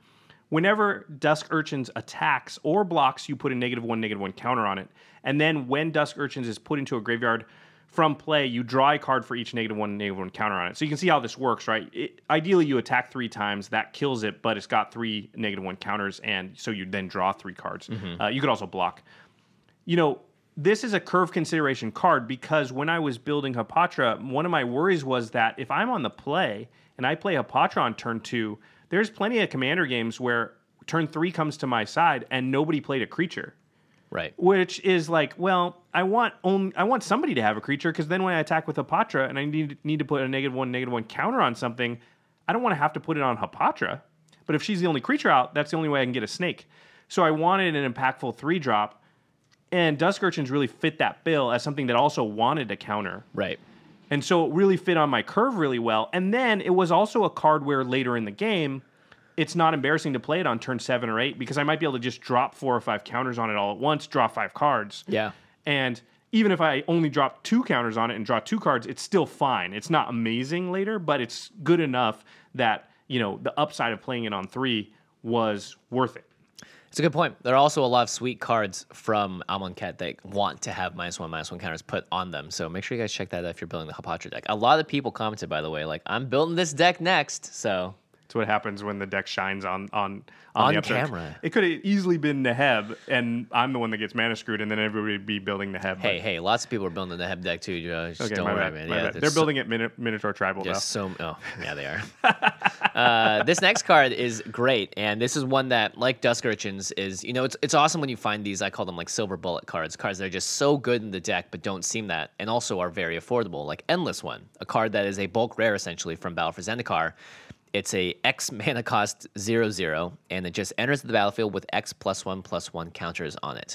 Whenever Dusk Urchins attacks or blocks, you put a negative one, negative one counter on it. And then when Dusk Urchins is put into a graveyard from play, you draw a card for each negative one, negative one counter on it. So you can see how this works, right? It, ideally, you attack three times, that kills it, but it's got three negative one counters, and so you then draw three cards. Mm-hmm. Uh, you could also block. You know, this is a curve consideration card because when I was building Hapatra, one of my worries was that if I'm on the play and I play Hapatra on turn two, there's plenty of Commander games where turn three comes to my side and nobody played a creature. Right. Which is like, well, I want only, I want somebody to have a creature because then when I attack with Hapatra and I need need to put a negative one, negative one counter on something, I don't want to have to put it on Hapatra. But if she's the only creature out, that's the only way I can get a snake. So I wanted an impactful three drop, and Dusk Urchins really fit that bill as something that also wanted a counter. Right. And so it really fit on my curve really well. And then it was also a card where later in the game, it's not embarrassing to play it on turn seven or eight because I might be able to just drop four or five counters on it all at once, draw five cards. Yeah. And even if I only drop two counters on it and draw two cards, it's still fine. It's not amazing later, but it's good enough that, you know, the upside of playing it on three was worth it. It's a good point. There are also a lot of sweet cards from Amonkhet that want to have minus one, minus one counters put on them. So make sure you guys check that out if you're building the Hapatra deck. A lot of people commented, by the way, like, I'm building this deck next. So it's what happens when the deck shines on on on, on the camera. It could have easily been Neheb, and I'm the one that gets mana screwed, and then everybody would be building Neheb. Hey, but... hey, lots of people are building the Neheb deck too, Joe. Just okay, don't my worry, bad, man. My Yeah, bad. They're so, building it Min- Minotaur Tribal now. So, oh, yeah, they are. uh, this next card is great, and this is one that, like Dusk Urchins, is, you know, it's it's awesome when you find these, I call them like silver bullet cards, cards that are just so good in the deck but don't seem that, and also are very affordable, like Endless One, a card that is a bulk rare, essentially, from Battle for Zendikar. It's a X mana cost zero zero, and it just enters the battlefield with X plus one plus one counters on it.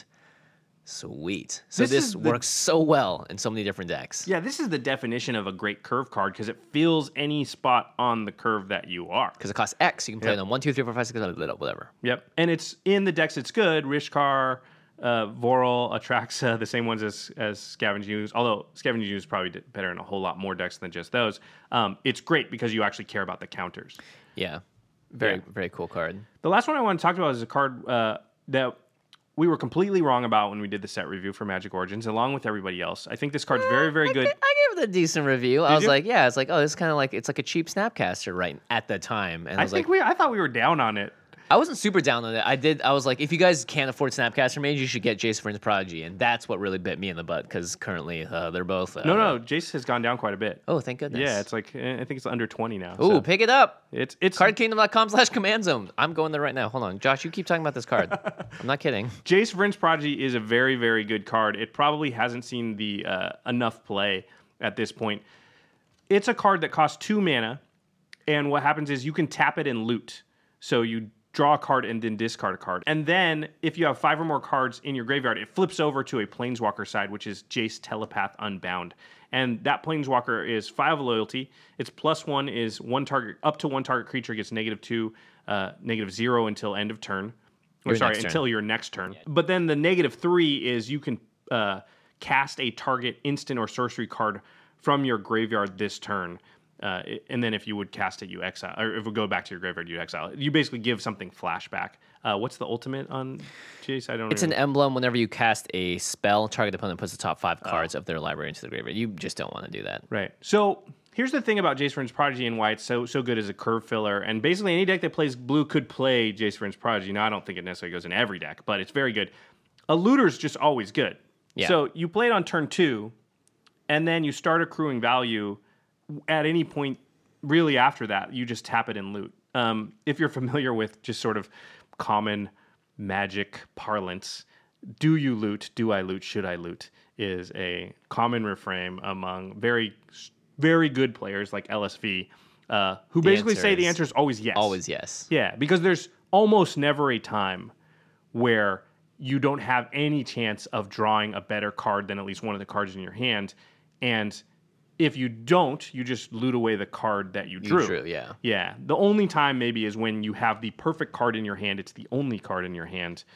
Sweet. So this, this the, works so well in so many different decks. Yeah, this is the definition of a great curve card because it fills any spot on the curve that you are. Because it costs X. You can play yep. it on one, two, three, four, five, six, seven, whatever. Yep. And it's in the decks it's good. Rishkar, uh, Vorel, Atraxa, the same ones as, as Scavenge Ooze. Although Scavenge Ooze is probably better in a whole lot more decks than just those. Um, it's great because you actually care about the counters. Yeah. Very, yeah. very cool card. The last one I want to talk about is a card uh, that we were completely wrong about when we did the set review for Magic Origins, along with everybody else. I think this card's very, very good. I, I gave it a decent review. Did I was you? like, yeah, it's like, oh, this is kind of like, it's like a cheap Snapcaster right at the time. And I I was think like, we, I thought we were down on it. I wasn't super down on it. I did. I was like, if you guys can't afford Snapcaster Mage, you should get Jace Vryn's Prodigy, and that's what really bit me in the butt because currently uh, they're both. Uh, No, no, Jace has gone down quite a bit. Oh, thank goodness. Yeah, it's like eh, I think it's under twenty now. Ooh, so. pick it up. It's it's card kingdom dot com slash command zone. I'm going there right now. Hold on, Josh. You keep talking about this card. I'm not kidding. Jace Vryn's Prodigy is a very, very good card. It probably hasn't seen the uh, enough play at this point. It's a card that costs two mana, and what happens is you can tap it and loot. So you draw a card and then discard a card. And then if you have five or more cards in your graveyard, it flips over to a Planeswalker side, which is Jace Telepath Unbound. And that Planeswalker is five loyalty. Its plus one is one target, up to one target creature gets negative two, uh, negative zero until end of turn. Or Your sorry, next until turn. your next turn. But then the negative three is you can uh, cast a target instant or sorcery card from your graveyard this turn. Uh, and then if you would cast it, you exile. Or if it would go back to your graveyard, you exile. You basically give something flashback. Uh, what's the ultimate on Jace? I don't know. It's an emblem. Whenever you cast a spell, target opponent puts the top five Oh. cards of their library into the graveyard. You just don't want to do that. Right. So here's the thing about Jace Vryn's Prodigy and why it's so so good as a curve filler. And basically any deck that plays blue could play Jace Vryn's Prodigy. Now, I don't think it necessarily goes in every deck, but it's very good. A looter's just always good. Yeah. So you play it on turn two, and then you start accruing value at any point really after that. You just tap it and loot. Um, if you're familiar with just sort of common Magic parlance, do you loot? Do I loot? Should I loot? Is a common refrain among very, very good players like L S V, uh, who The basically answer say the is answer is always yes. Always yes. Yeah, because there's almost never a time where you don't have any chance of drawing a better card than at least one of the cards in your hand. And if you don't, you just loot away the card that you drew. You drew, yeah. Yeah. The only time maybe is when you have the perfect card in your hand. It's the only card in your hand.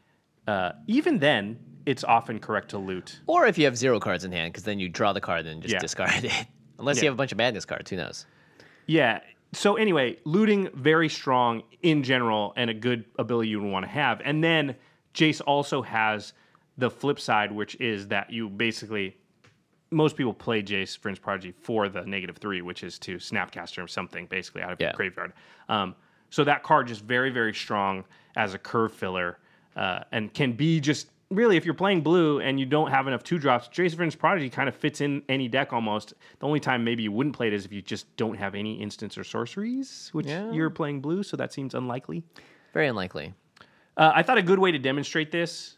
Uh, even then, it's often correct to loot. Or if you have zero cards in hand, because then you draw the card and just Yeah. discard it. Unless Yeah. you have a bunch of madness cards, who knows? Yeah. so anyway, looting very strong in general and a good ability you would want to have. And then Jace also has the flip side, which is that you basically, most people play Jace Vryn's Prodigy for the negative three, which is to Snapcaster something basically out of Yeah. your graveyard. Um, so that card just very, very strong as a curve filler uh, and can be just really, if you're playing blue and you don't have enough two drops, Jace Vryn's Prodigy kind of fits in any deck almost. The only time maybe you wouldn't play it is if you just don't have any instants or sorceries, which Yeah. you're playing blue, so that seems unlikely. Very unlikely. Uh, I thought a good way to demonstrate this,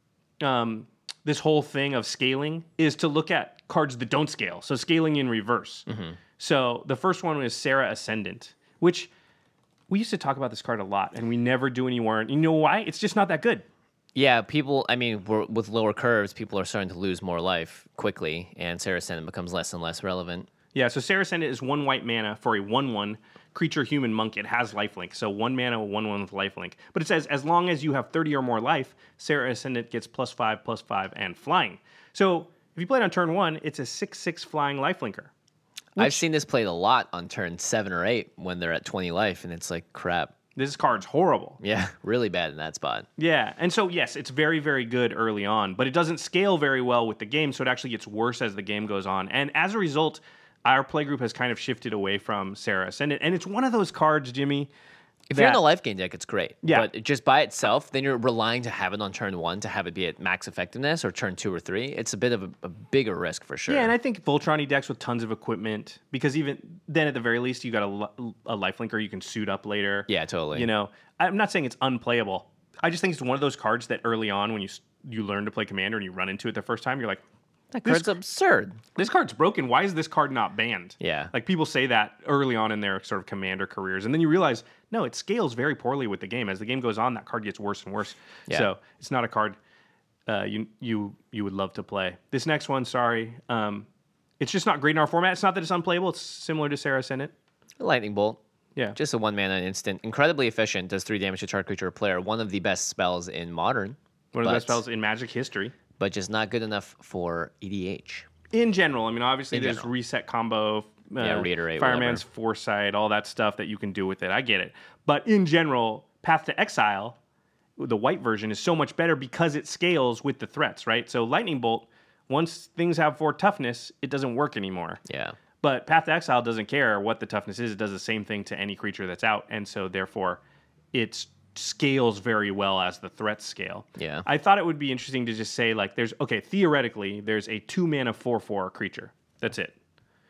um, this whole thing of scaling, is to look at cards that don't scale. So scaling in reverse. Mm-hmm. So the first one was Serra Ascendant, which we used to talk about this card a lot, and we never do anymore. And you know why? It's just not that good. Yeah, people, I mean, we're, with lower curves, people are starting to lose more life quickly, and Serra Ascendant becomes less and less relevant. Yeah, so Serra Ascendant is one white mana for a one one creature human monk. It has lifelink, so one mana, one one with lifelink. But it says, as long as you have thirty or more life, Serra Ascendant gets plus five, plus five, and flying. So if you play it on turn one, it's a six six flying lifelinker. I've seen this played a lot on turn seven or eight when they're at twenty life, and it's like, crap. This card's horrible. Yeah, really bad in that spot. Yeah, and so yes, it's very, very good early on, but it doesn't scale very well with the game, so it actually gets worse as the game goes on. And as a result, our playgroup has kind of shifted away from Serra Ascendant, and it's one of those cards, Jimmy. If that, you're in a life gain deck, it's great. Yeah. But just by itself, then you're relying to have it on turn one to have it be at max effectiveness, or turn two or three. It's a bit of a, a bigger risk for sure. Yeah, and I think Voltron decks with tons of equipment, because even then, at the very least, you got a, li- a lifelinker you can suit up later. Yeah, totally. You know, I'm not saying it's unplayable. I just think it's one of those cards that early on, when you s- you learn to play Commander and you run into it the first time, you're like, that this card's absurd. this card's broken. Why is this card not banned? Yeah. Like, people say that early on in their sort of Commander careers. And then you realize, no, it scales very poorly with the game. As the game goes on, that card gets worse and worse. Yeah. So it's not a card uh, you you you would love to play. This next one, sorry. Um, it's just not great in our format. It's not that it's unplayable. It's similar to Serra Ascendant. Lightning Bolt. Yeah. Just a one mana instant. Incredibly efficient. Does three damage to target creature or player. One of the best spells in Modern. One of the but- best spells in Magic history. But just not good enough for E D H. In general, I mean, obviously In there's general. reset combo, uh, Yeah, reiterate, Fireman's Foresight, all that stuff that you can do with it. I get it. But in general, Path to Exile, the white version, is so much better because it scales with the threats, right? So Lightning Bolt, once things have four toughness, it doesn't work anymore. Yeah. But Path to Exile doesn't care what the toughness is. It does the same thing to any creature that's out. And so therefore, it scales very well as the threats scale. Yeah. I thought it would be interesting to just say, like, there's, okay, theoretically, there's a two mana four four creature. That's it.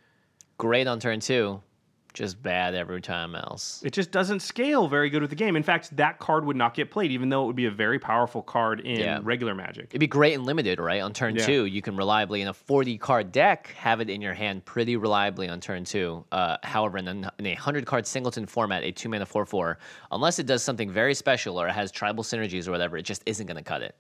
Great on turn two. Just bad every time else. It just doesn't scale very good with the game. In fact, that card would not get played, even though it would be a very powerful card in Yeah. regular Magic. It'd be great in limited, right? On turn Yeah. two, you can reliably, in a forty card deck, have it in your hand pretty reliably on turn two. Uh, however, in a, in a one hundred card singleton format, a two mana four four, unless it does something very special or it has tribal synergies or whatever, it just isn't going to cut it.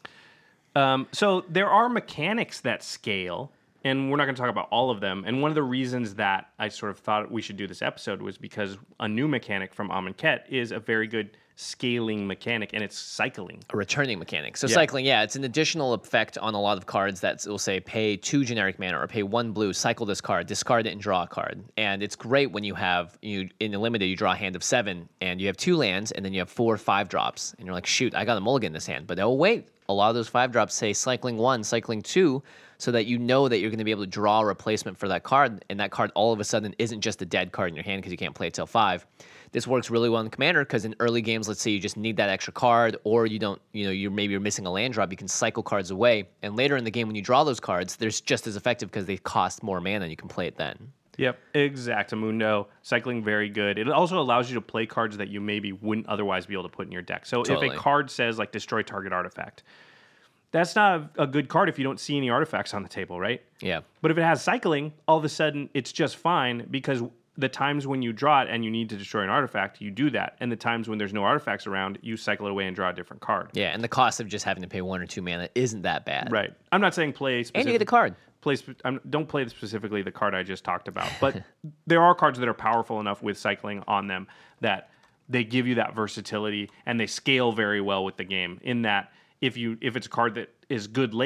Um, so there are mechanics that scale, and we're not going to talk about all of them. And one of the reasons that I sort of thought we should do this episode was because a new mechanic from Amonkhet is a very good scaling mechanic, and it's cycling. A returning mechanic. So Yeah. cycling, yeah, it's an additional effect on a lot of cards that will say pay two generic mana or pay one blue, cycle this card, discard it, and draw a card. And it's great when you have, you in the limited, you draw a hand of seven, and you have two lands, and then you have four five drops. And you're like, shoot, I got a mulligan in this hand. But oh, wait, a lot of those five drops say cycling one, cycling two, so that you know that you're going to be able to draw a replacement for that card, and that card all of a sudden isn't just a dead card in your hand because you can't play it till five. This works really well in Commander because in early games, let's say you just need that extra card, or you don't, you know, you're maybe you're missing a land drop, you can cycle cards away, and later in the game when you draw those cards, they're just as effective because they cost more mana and you can play it then. Yep, exactamundo. Cycling, very good. It also allows you to play cards that you maybe wouldn't otherwise be able to put in your deck. So if Totally. a card says, like, destroy target artifact, that's not a, a good card if you don't see any artifacts on the table, right? Yeah. But if it has cycling, all of a sudden it's just fine because the times when you draw it and you need to destroy an artifact, you do that. And the times when there's no artifacts around, you cycle it away and draw a different card. Yeah, and the cost of just having to pay one or two mana isn't that bad. Right. I'm not saying play specific, And you get a card. play spe- I'm, don't play specifically the card I just talked about, but there are cards that are powerful enough with cycling on them that they give you that versatility and they scale very well with the game. In that, if you if it's a card that is good late,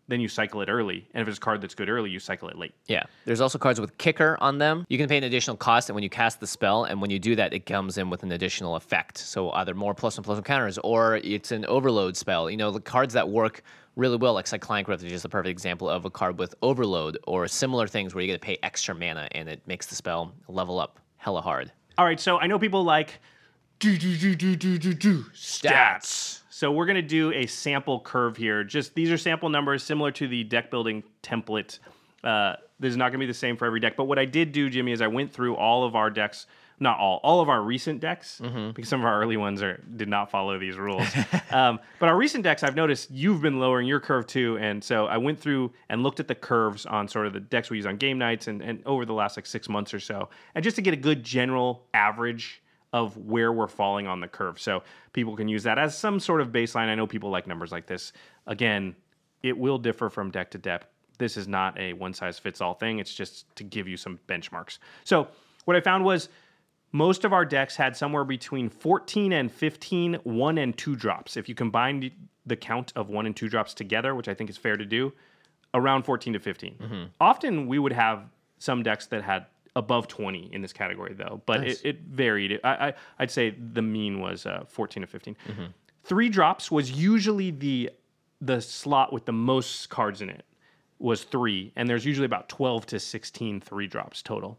then you cycle it early. And if it's a card that's good early, you cycle it late. Yeah. There's also cards with kicker on them. You can pay an additional cost, and when you cast the spell, and when you do that, it comes in with an additional effect. So either more plus one plus one counters, or it's an overload spell. You know, the cards that work really well, like Cyclonic Rift is just a perfect example of a card with overload, or similar things where you get to pay extra mana, and it makes the spell level up hella hard. All right, so I know people like do do do do do do do stats. So we're gonna do a sample curve here. Just these are sample numbers similar to the deck building template. Uh, this is not gonna be the same for every deck. But what I did do, Jimmy, is I went through all of our decks, not all, all of our recent decks, mm-hmm. because some of our early ones are did not follow these rules. um, but our recent decks, I've noticed you've been lowering your curve too, and so I went through and looked at the curves on sort of the decks we use on game nights and, and over the last like six months or so, and just to get a good general average of where we're falling on the curve. So people can use that as some sort of baseline. I know people like numbers like this. Again, it will differ from deck to deck. This is not a one-size-fits-all thing. It's just to give you some benchmarks. So what I found was most of our decks had somewhere between fourteen and fifteen one and two drops. If you combine the count of one and two drops together, which I think is fair to do, around fourteen to fifteen. Mm-hmm. Often we would have some decks that had above twenty in this category, though, but nice. it, it varied. I, I, I'd say the mean was uh, fourteen to fifteen. Mm-hmm. Three drops was usually the the slot with the most cards in it was three, and there's usually about twelve to sixteen three drops total.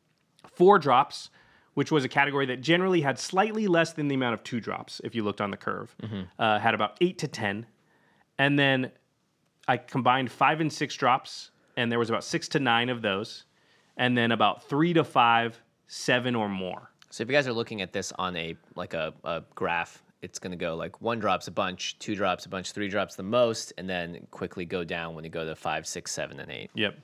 Four drops, which was a category that generally had slightly less than the amount of two drops, if you looked on the curve, mm-hmm. uh, had about eight to ten. And then I combined five and six drops, and there was about six to nine of those. And then about three to five, seven or more. So if you guys are looking at this on a like a, a graph, it's going to go like one drops a bunch, two drops a bunch, three drops the most, and then quickly go down when you go to five, six, seven, and eight. Yep.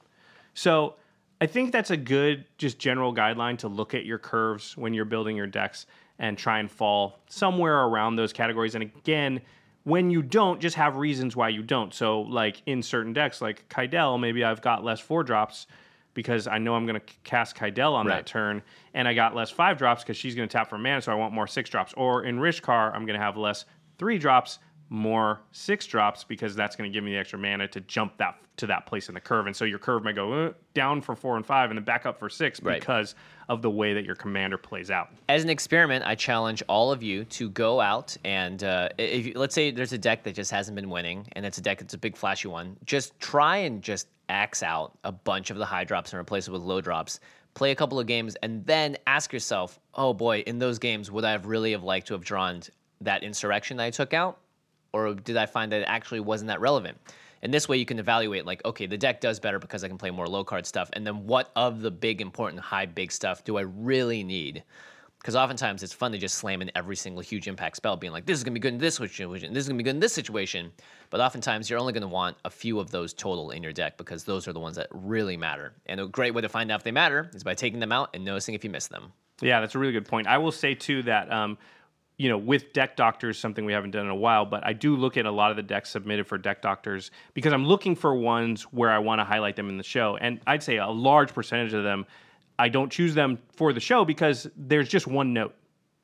So I think that's a good just general guideline to look at your curves when you're building your decks and try and fall somewhere around those categories. And again, when you don't, just have reasons why you don't. So like in certain decks, like Kydel, maybe I've got less four drops because I know I'm going to cast Kydel on right. that turn, and I got less five drops because she's going to tap for mana, so I want more six drops. Or in Rishkar, I'm going to have less three drops, more six drops, because that's going to give me the extra mana to jump that to that place in the curve. And so your curve might go uh, down for four and five and then back up for six right. because of the way that your commander plays out. As an experiment, I challenge all of you to go out and uh, if you, let's say there's a deck that just hasn't been winning, and it's a deck that's a big flashy one. Just try and just axe out a bunch of the high drops and replace it with low drops. Play a couple of games and then ask yourself, oh boy, in those games, would I have really have liked to have drawn that insurrection that I took out? Or did I find that it actually wasn't that relevant? And this way you can evaluate, like, okay, the deck does better because I can play more low card stuff. And then what of the big, important, high, big stuff do I really need? Because oftentimes it's fun to just slam in every single huge impact spell, being like, this is going to be good in this situation, this is going to be good in this situation. But oftentimes you're only going to want a few of those total in your deck because those are the ones that really matter. And a great way to find out if they matter is by taking them out and noticing if you miss them. Yeah, that's a really good point. I will say, too, that... Um, you know, with Deck Doctors, something we haven't done in a while, but I do look at a lot of the decks submitted for Deck Doctors because I'm looking for ones where I want to highlight them in the show. And I'd say a large percentage of them, I don't choose them for the show because there's just one note.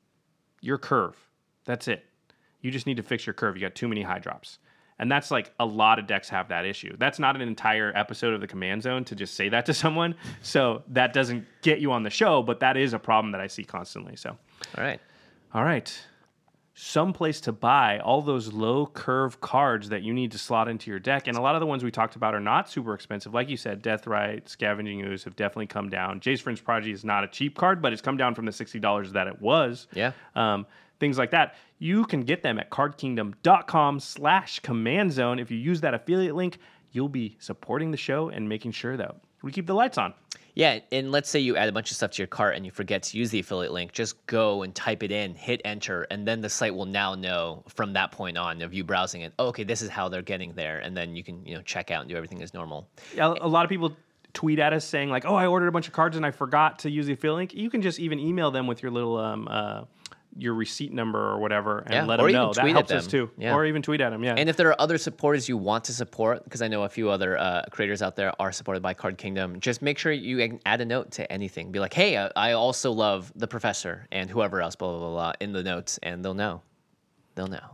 Your curve. That's it. You just need to fix your curve. You got too many high drops. And that's like a lot of decks have that issue. That's not an entire episode of the Command Zone to just say that to someone. So that doesn't get you on the show, but that is a problem that I see constantly. So, all right. All right. Some place to buy all those low curve cards that you need to slot into your deck. And a lot of the ones we talked about are not super expensive. Like you said, Deathrite, Scavenging Ooze have definitely come down. Jace Vryn's Prodigy is not a cheap card, but it's come down from the sixty dollars that it was. Yeah. Um, things like that. You can get them at cardkingdom.com slash command zone. If you use that affiliate link, you'll be supporting the show and making sure that we keep the lights on. Yeah, and let's say you add a bunch of stuff to your cart and you forget to use the affiliate link. Just go and type it in, hit enter, and then the site will now know from that point on of you browsing it, oh, okay, this is how they're getting there, and then you can you know check out and do everything as normal. Yeah, a lot of people tweet at us saying like, oh, I ordered a bunch of cards and I forgot to use the affiliate link. You can just even email them with your little um uh your receipt number or whatever and yeah, let them know. That helps them. us too. Yeah. Or even tweet at them, yeah. And if there are other supporters you want to support, because I know a few other uh, creators out there are supported by Card Kingdom, just make sure you add a note to anything. Be like, hey, I also love the professor and whoever else, blah, blah, blah, blah, in the notes, and they'll know. They'll know.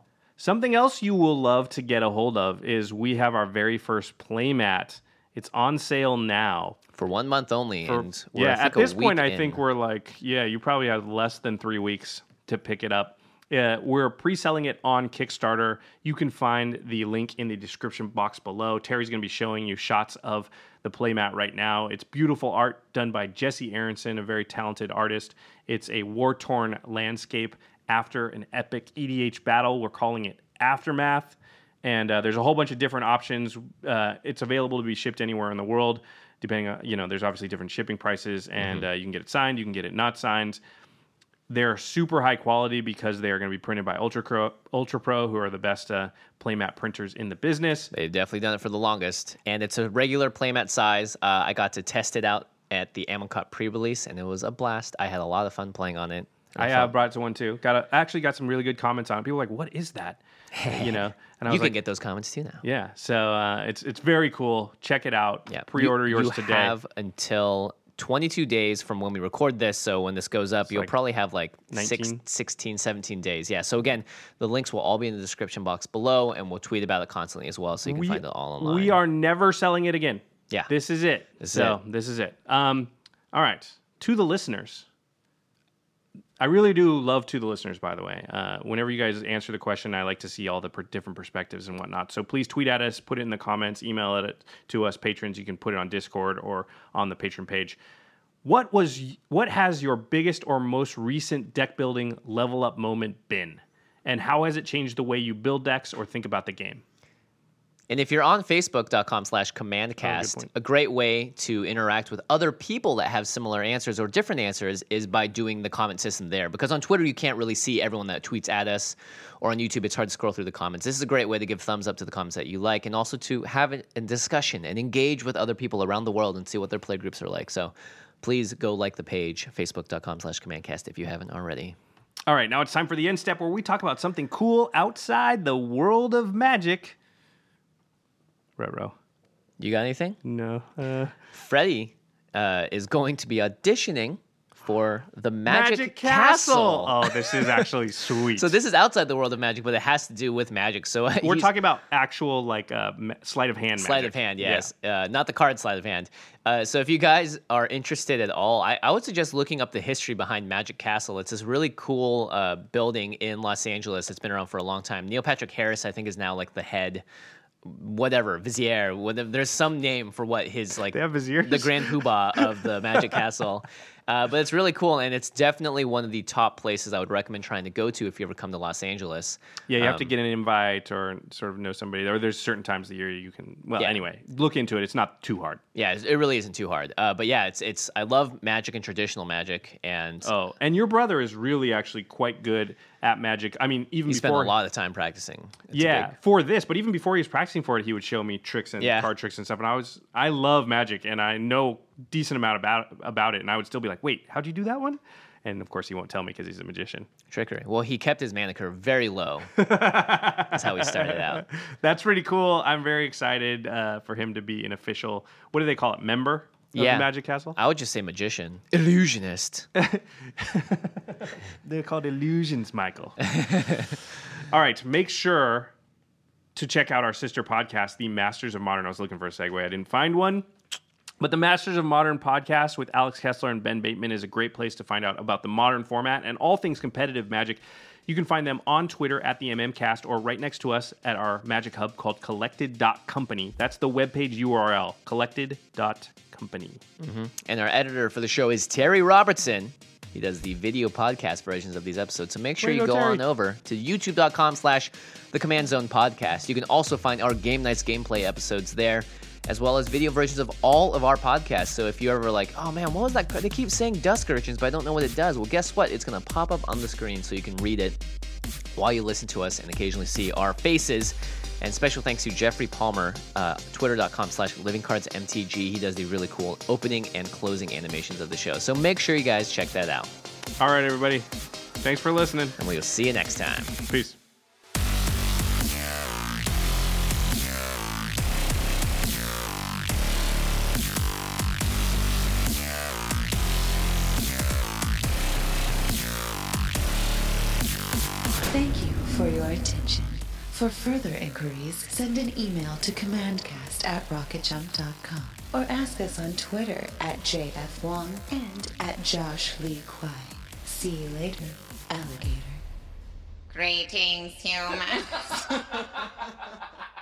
Something else you will love to get a hold of is we have our very first playmat. It's on sale now. For one month only. For, and we're, yeah, I think, at this a point, week I in. think we're like, yeah, you probably have less than three weeks to pick it up. Uh, we're pre-selling it on Kickstarter. You can find the link in the description box below. Terry's going to be showing you shots of the playmat right now. It's beautiful art done by Jesse Aronson, a very talented artist. It's a war-torn landscape after an epic E D H battle. We're calling it Aftermath. And uh, there's a whole bunch of different options. Uh, it's available to be shipped anywhere in the world, depending on, you know, there's obviously different shipping prices, and mm-hmm. uh, you can get it signed, you can get it not signed. They're super high quality because they are going to be printed by Ultra Pro, Ultra Pro, who are the best uh, playmat printers in the business. They've definitely done it for the longest. And it's a regular playmat size. Uh, I got to test it out at the Amoncott pre-release, and it was a blast. I had a lot of fun playing on it. I uh, brought it to one too. Got a, actually got some really good comments on it. People were like, "What is that?" You know, and I you was can like, get those comments too now. Yeah, so uh, it's it's very cool. Check it out. Yeah, pre-order you, yours you today. You have until twenty-two days from when we record this. So when this goes up, it's you'll like probably have like six, sixteen, seventeen days. Yeah. So again, the links will all be in the description box below, and we'll tweet about it constantly as well, so you can we, find it all online. We are never selling it again. Yeah. This is it. This so is it. this is it. Um, all right. To the listeners. I really do love to the listeners, by the way. Uh, whenever you guys answer the question, I like to see all the per- different perspectives and whatnot. So please tweet at us, put it in the comments, email it to us patrons. You can put it on Discord or on the Patreon page. What was what has your biggest or most recent deck building level up moment been? And how has it changed the way you build decks or think about the game? And if you're on facebook.com slash commandcast, oh, a great way to interact with other people that have similar answers or different answers is by doing the comment system there. Because on Twitter, you can't really see everyone that tweets at us, or on YouTube, it's hard to scroll through the comments. This is a great way to give thumbs up to the comments that you like, and also to have a discussion and engage with other people around the world and see what their play groups are like. So please go like the page, facebook.com slash commandcast, if you haven't already. All right, now it's time for the end step where we talk about something cool outside the world of Magic. Ruh-roh. You got anything? No. Uh... Freddie uh, is going to be auditioning for the Magic, Magic Castle. Castle. Oh, this is actually sweet. So this is outside the world of Magic, but it has to do with Magic. So we're talking about actual like uh, sleight of hand. Sleight magic. of hand, yes, yeah. uh, not the card sleight of hand. Uh, so if you guys are interested at all, I, I would suggest looking up the history behind Magic Castle. It's this really cool uh, building in Los Angeles. It's been around for a long time. Neil Patrick Harris, I think, is now like the head. Whatever, Vizier, whatever, there's some name for what his, like, they have Viziers? The Grand Poobah of the Magic Castle. Uh, but it's really cool, and it's definitely one of the top places I would recommend trying to go to if you ever come to Los Angeles. Yeah, you um, have to get an invite or sort of know somebody. Or there's certain times of the year you can, well, yeah. anyway, look into it. It's not too hard. Yeah, it really isn't too hard. Uh, but yeah, it's it's. I love Magic and traditional Magic. and Oh, and your brother is really actually quite good at Magic. I mean, even he before... spent a lot of time practicing. It's yeah, big... for this. But even before he was practicing for it, he would show me tricks and yeah. card tricks and stuff. And I was, I love Magic, and I know decent amount about about it. And I would still be like, wait, how'd you do that one? And of course, he won't tell me because he's a magician. Trickery. Well, he kept his mana curve very low. That's how he started out. That's pretty cool. I'm very excited uh, for him to be an official, what do they call it, member of yeah. the Magic Castle? I would just say magician. Illusionist. They're called illusions, Michael. All right, make sure to check out our sister podcast, The Masters of Modern. I was looking for a segue. I didn't find one. But the Masters of Modern podcast with Alex Kessler and Ben Bateman is a great place to find out about the modern format and all things competitive Magic. You can find them on Twitter at the MMCast or right next to us at our Magic Hub called collected dot company. That's the webpage U R L, collected dot company. Mm-hmm. And our editor for the show is Terry Robertson. He does the video podcast versions of these episodes. So make sure Way you to go, go on over to youtube.com slash the Command Zone podcast. You can also find our Game Nights gameplay episodes there, as well as video versions of all of our podcasts. So if you're ever like, oh man, what was that? They keep saying Dusk Urchins, but I don't know what it does. Well, guess what? It's going to pop up on the screen so you can read it while you listen to us and occasionally see our faces. And special thanks to Jeffrey Palmer, uh, twitter.com slash livingcardsmtg. He does the really cool opening and closing animations of the show. So make sure you guys check that out. All right, everybody. Thanks for listening. And we will see you next time. Peace. Thank you for your attention. For further inquiries, send an email to commandcast at rocketjump dot com or ask us on Twitter at J F Wong and at Josh Lee Kwai. See you later, alligator. Greetings, humans.